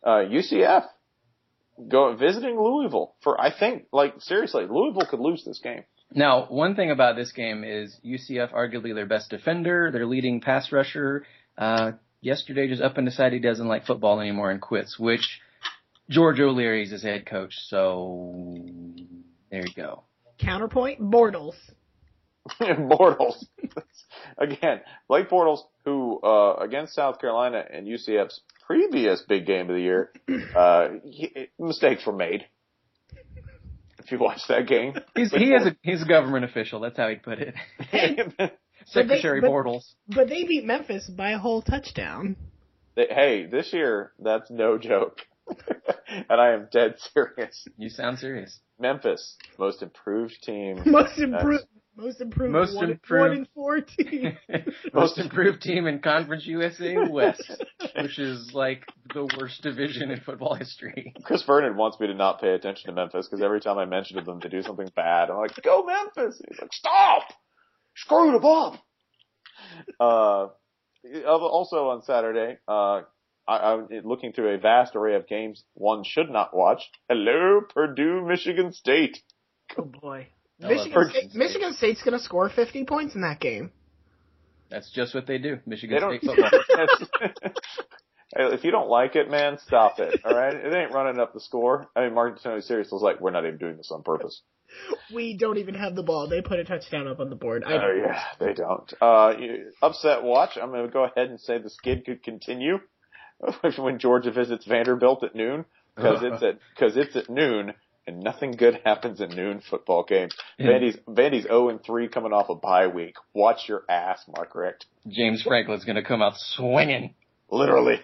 Uh, U C F go visiting Louisville for, I think, like, seriously, Louisville could lose this game. Now, one thing about this game is U C F arguably their best defender, their leading pass rusher, uh, yesterday just up and decided he doesn't like football anymore and quits, which George O'Leary is his head coach, so there you go. Counterpoint, Bortles. Bortles. Again, Blake Bortles, who, uh, against South Carolina and U C F's previous big game of the year, uh, he, mistakes were made. If you watch that game. He's, he is a, he's a government official, that's how he'd put it. Secretary but they, Bortles. But, but they beat Memphis by a whole touchdown. They, hey, this year, that's no joke. And I am dead serious. You sound serious. Memphis, most improved team. Most improved. Most improved. Most one, improved. One in four team. Most improved team in Conference U S A West, which is like the worst division in football history. Chris Vernon wants me to not pay attention to Memphis because every time I mention to them to do something bad, I'm like, go Memphis! And he's like, stop! Screw them up! Uh, also on Saturday, uh, I, I'm looking through a vast array of games one should not watch. Hello, Purdue, Michigan State. Oh boy. I love Michigan, State, Michigan State. Michigan State's going to score fifty points in that game. That's just what they do. Michigan They don't, State football. if you don't like it, man, stop it. All right, it ain't running up the score. I mean, Mark Tony Sirius was like, "We're not even doing this on purpose." We don't even have the ball. They put a touchdown up on the board. I Oh don't. yeah, they don't. Uh, you- upset watch. I'm going to go ahead and say the skid could continue when Georgia visits Vanderbilt at noon because it's at because it's at noon. And nothing good happens in noon football games. Yeah. Vandy's Vandy's zero and three coming off a bye week. Watch your ass, Mark Richt. James Franklin's going to come out swinging. Literally.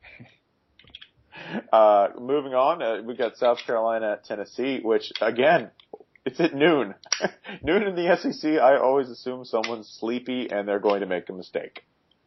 Uh, moving on, uh, we got South Carolina at Tennessee, which again, it's at noon. Noon in the S E C, I always assume someone's sleepy and they're going to make a mistake.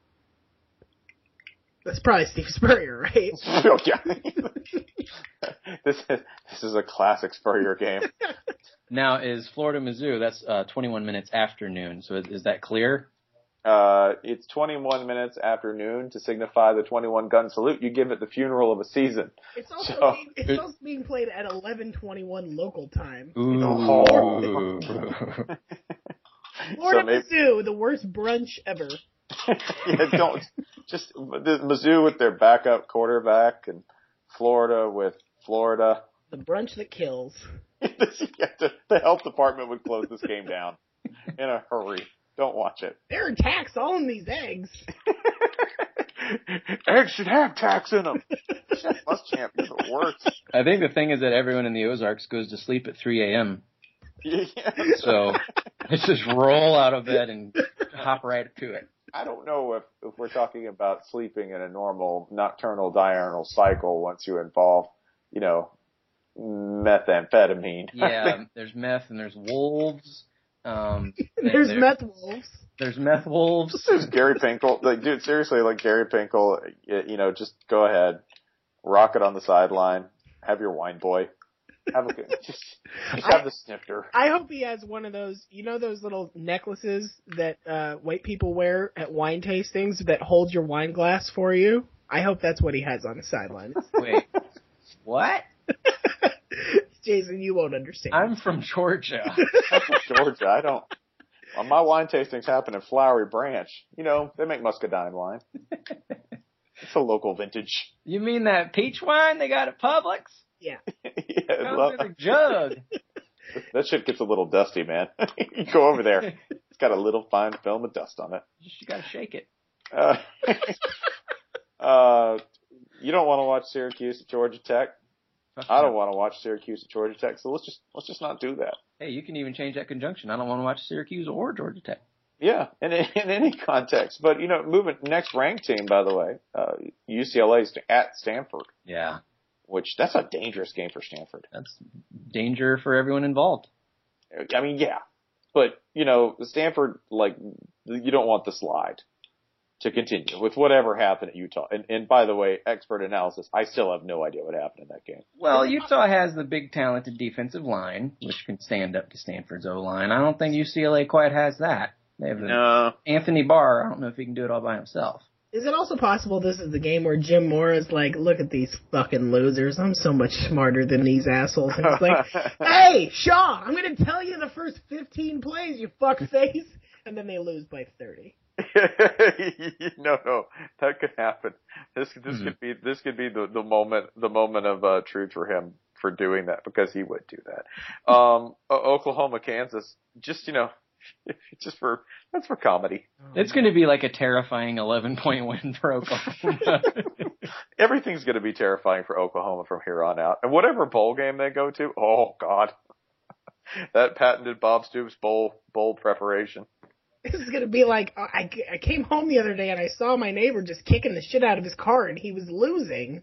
That's probably Steve Spurrier, right? Oh, yeah. this is this is a classic Spurrier game. Now, is Florida Mizzou, that's uh, twenty-one minutes after noon, so is, is that clear? Uh, it's twenty-one minutes after noon to signify the twenty-one gun salute. You give it the funeral of a season. It's also So- being, it's also being played at eleven twenty-one local time. Ooh. Oh. Florida So maybe- Mizzou, the worst brunch ever. Yeah, don't just the Mizzou with their backup quarterback and Florida with Florida. The brunch that kills. This- yeah, the, the health department would close this game down in a hurry. Don't watch it. There are tax all in these eggs. Eggs should have tax in them. Chef Muschamp is the worst. I think the thing is that everyone in the Ozarks goes to sleep at three a.m., Yeah. so let's just roll out of bed and hop right to it. I don't know if, if we're talking about sleeping in a normal nocturnal diurnal cycle once you involve, you know, methamphetamine. Yeah, there's meth and there's wolves. Um, There's there- meth wolves. There's meth wolves. There's Gary Pinkel. Like, dude, seriously, like Gary Pinkel, you know, just go ahead, rock it on the sideline, have your wine boy, have a good, just, just have the snifter. I hope he has one of those, you know, those little necklaces that uh, white people wear at wine tastings that hold your wine glass for you. I hope that's what he has on his sideline. Wait, what? Jason, you won't understand. I'm from Georgia. I'm from Georgia. I don't. Well, my wine tastings happen in Flowery Branch. You know, they make muscadine wine. It's a local vintage. You mean that peach wine they got at Publix? Yeah. Yeah, Comes love, in a jug. that shit gets a little dusty, man. You go over there. It's got a little fine film of dust on it. Just, you gotta shake it. Uh, uh, you don't want to watch Syracuse at Georgia Tech. I don't want to watch Syracuse at Georgia Tech, so let's just let's just not do that. Hey, you can even change that conjunction. I don't want to watch Syracuse or Georgia Tech. Yeah, in in any context. But you know, moving next ranked team, by the way, uh, U C L A at Stanford, Yeah, which that's a dangerous game for Stanford. that's danger for everyone involved. I mean, yeah, but you know, Stanford, like, you don't want the slide to continue with whatever happened at Utah. And, and by the way, expert analysis, I still have no idea what happened in that game. Well, Utah has the big talented defensive line, which can stand up to Stanford's O-line. I don't think U C L A quite has that. They have the No. Anthony Barr. I don't know if he can do it all by himself. Is it also possible this is the game where Jim Moore is like, look at these fucking losers. I'm so much smarter than these assholes. And he's like, hey, Shaw, I'm going to tell you the first fifteen plays, you fuckface. And then they lose by thirty. no, no, that could happen. This this mm-hmm. could be this could be the, the moment the moment of uh, truth for him for doing that, because he would do that. Um, Oklahoma, Kansas, just you know, just for that's for comedy. It's going to be like a terrifying eleven point win for Oklahoma. Everything's going to be terrifying for Oklahoma from here on out, and whatever bowl game they go to, oh God, that patented Bob Stoops bowl bowl preparation. This is going to be like, I, I came home the other day and I saw my neighbor just kicking the shit out of his car and he was losing.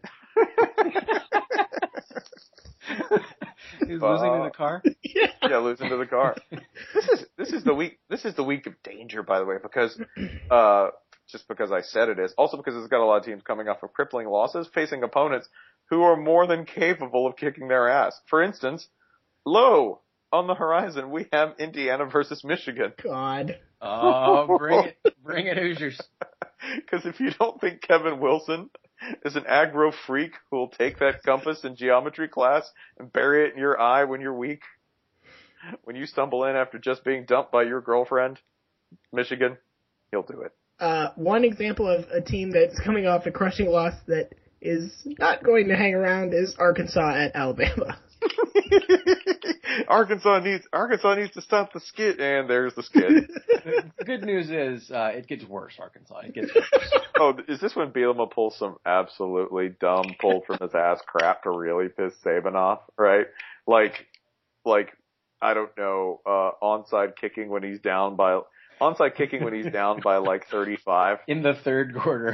He was uh, losing to the car? Yeah. Yeah, losing to the car. This is, this is the week, this is the week of danger, by the way, because, uh, just because I said it is. Also because it's got a lot of teams coming off of crippling losses, facing opponents who are more than capable of kicking their ass. For instance, low on the horizon, we have Indiana versus Michigan. God. Oh, bring it, bring it, Hoosiers. Because if you don't think Kevin Wilson is an aggro freak who will take that compass in geometry class and bury it in your eye when you're weak, when you stumble in after just being dumped by your girlfriend, Michigan, he'll do it. Uh, one example of a team that's coming off a crushing loss that is not going to hang around is Arkansas at Alabama. Arkansas needs Arkansas needs to stop the skid, and there's the skid. The good news is uh, it gets worse, Arkansas. It gets worse. Oh, is this when Bielema pulls some absolutely dumb pull from his ass crap to really piss Saban off, right? Like, like I don't know, uh, onside kicking when he's down by onside kicking when he's down by like thirty-five in the third quarter.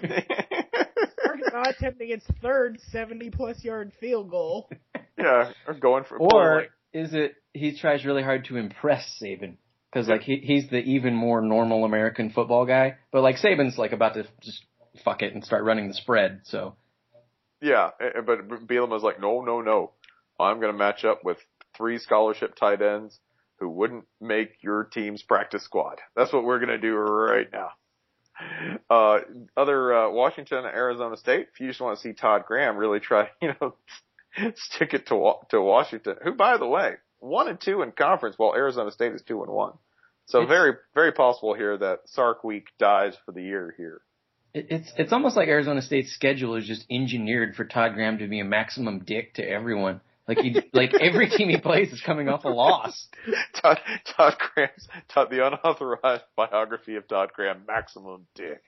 Arkansas attempting its third seventy-plus yard field goal. Yeah, or going for or like, is it he tries really hard to impress Saban because like he he's the even more normal American football guy, but like Saban's like about to just fuck it and start running the spread. So yeah, but Bielema's like, no, no, no, I'm going to match up with three scholarship tight ends who wouldn't make your team's practice squad. That's what we're going to do right now. Uh, other uh, Washington, Arizona State. If you just want to see Todd Graham really try, you know. Stick it to to Washington, who, by the way, one and two in conference, while Arizona State is two and one. So it's, very, very possible here that Sark Week dies for the year here. It's it's almost like Arizona State's schedule is just engineered for Todd Graham to be a maximum dick to everyone. Like he, like every team he plays is coming off a loss. Todd, Todd Graham's Todd, the unauthorized biography of Todd Graham, maximum dick.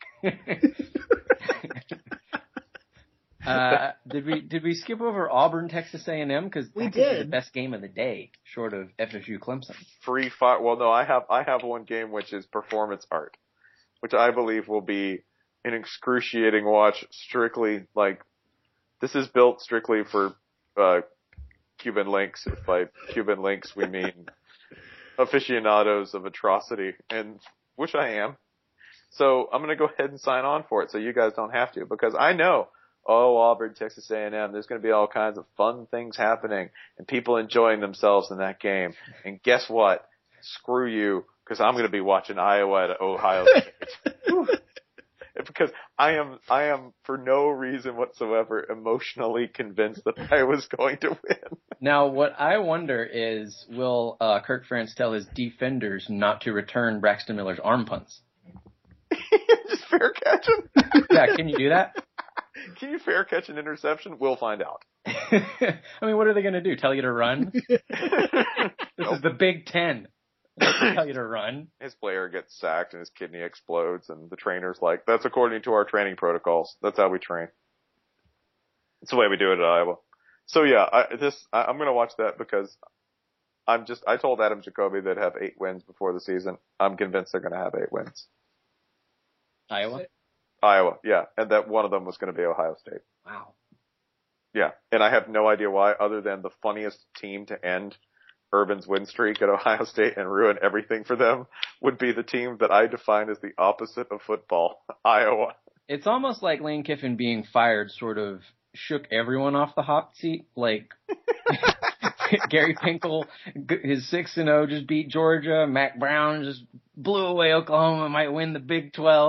Uh, did we did we skip over Auburn, Texas A and M? Because we that did. Could be the best game of the day, short of F S U Clemson. Free fire. Well, no, I have I have one game which is performance art, which I believe will be an excruciating watch. Strictly like this is built strictly for uh, Cuban links. If by Cuban links we mean aficionados of atrocity, and which I am. So I'm gonna go ahead and sign on for it, so you guys don't have to, because I know. Oh, Auburn, Texas A and M, there's going to be all kinds of fun things happening and people enjoying themselves in that game. And guess what? Screw you, because I'm going to be watching Iowa at Ohio State. Because I am, I am for no reason whatsoever emotionally convinced that Iowa's going to win. Now, what I wonder is, will uh, Kirk Ferentz tell his defenders not to return Braxton Miller's arm punts? Just fair catch him? Yeah, can you do that? Can you fair catch an interception? We'll find out. I mean, what are they going to do? Tell you to run? This nope. is the Big Ten. They tell you to run. His player gets sacked and his kidney explodes, and the trainer's like, "That's according to our training protocols. That's how we train. It's the way we do it at Iowa." So yeah, I, this I, I'm going to watch that because I'm just. I told Adam Jacoby they'd have eight wins before the season. I'm convinced they're going to have eight wins. Iowa. Iowa, yeah, and that one of them was going to be Ohio State. Wow. Yeah, and I have no idea why, other than the funniest team to end Urban's win streak at Ohio State and ruin everything for them would be the team that I define as the opposite of football, Iowa. It's almost like Lane Kiffin being fired sort of shook everyone off the hot seat. Like Gary Pinkel, his six and oh just beat Georgia. Mac Brown just blew away Oklahoma, might win the Big twelve. Like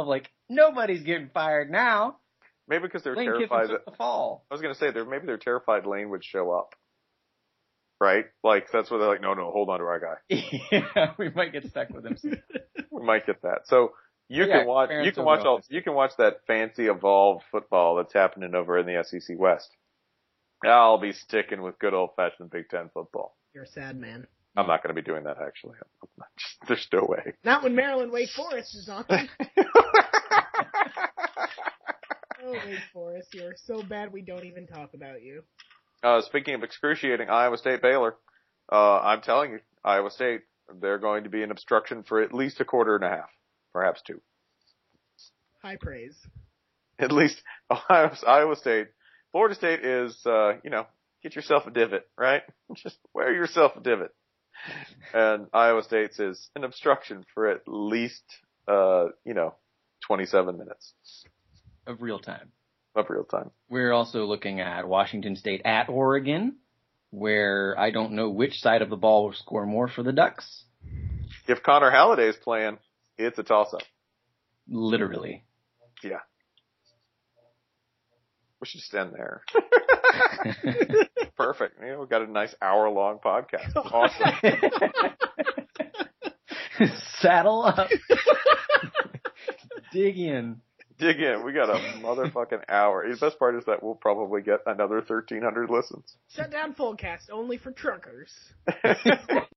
Nobody's getting fired now. Maybe because they're Lane terrified Kiffin that took the fall. I was gonna say they're maybe they're terrified Lane would show up. Right? Like that's where they're like, no, no, hold on to our guy. Yeah, we might get stuck with him soon. We might get that. So you Yeah, can watch you parents can watch over all office. you can watch that fancy evolved football that's happening over in the S E C West. I'll be sticking with good old fashioned Big Ten football. You're a sad man. I'm not going to be doing that actually. There's no way. Not when Maryland Wake Forest is on. Oh, Wake Forest, you're so bad we don't even talk about you. Uh, speaking of excruciating, Iowa State Baylor, uh, I'm telling you, Iowa State, they're going to be an obstruction for at least a quarter and a half, perhaps two. High praise. At least Ohio, Iowa State. Florida State is, uh, you know, get yourself a divot, right? Just wear yourself a divot. And Iowa State's is an obstruction for at least, uh, you know, twenty-seven minutes Of real time. of real time. We're also looking at Washington State at Oregon, where I don't know which side of the ball will score more for the Ducks. If Connor Halliday's playing, it's a toss-up. Literally. Yeah. We should just end there. Perfect. You know, we got a nice hour-long podcast. Awesome. Saddle up. Dig in. Dig in. We got a motherfucking hour. The best part is that we'll probably get another thirteen hundred listens. Shut down Fullcast only for truckers.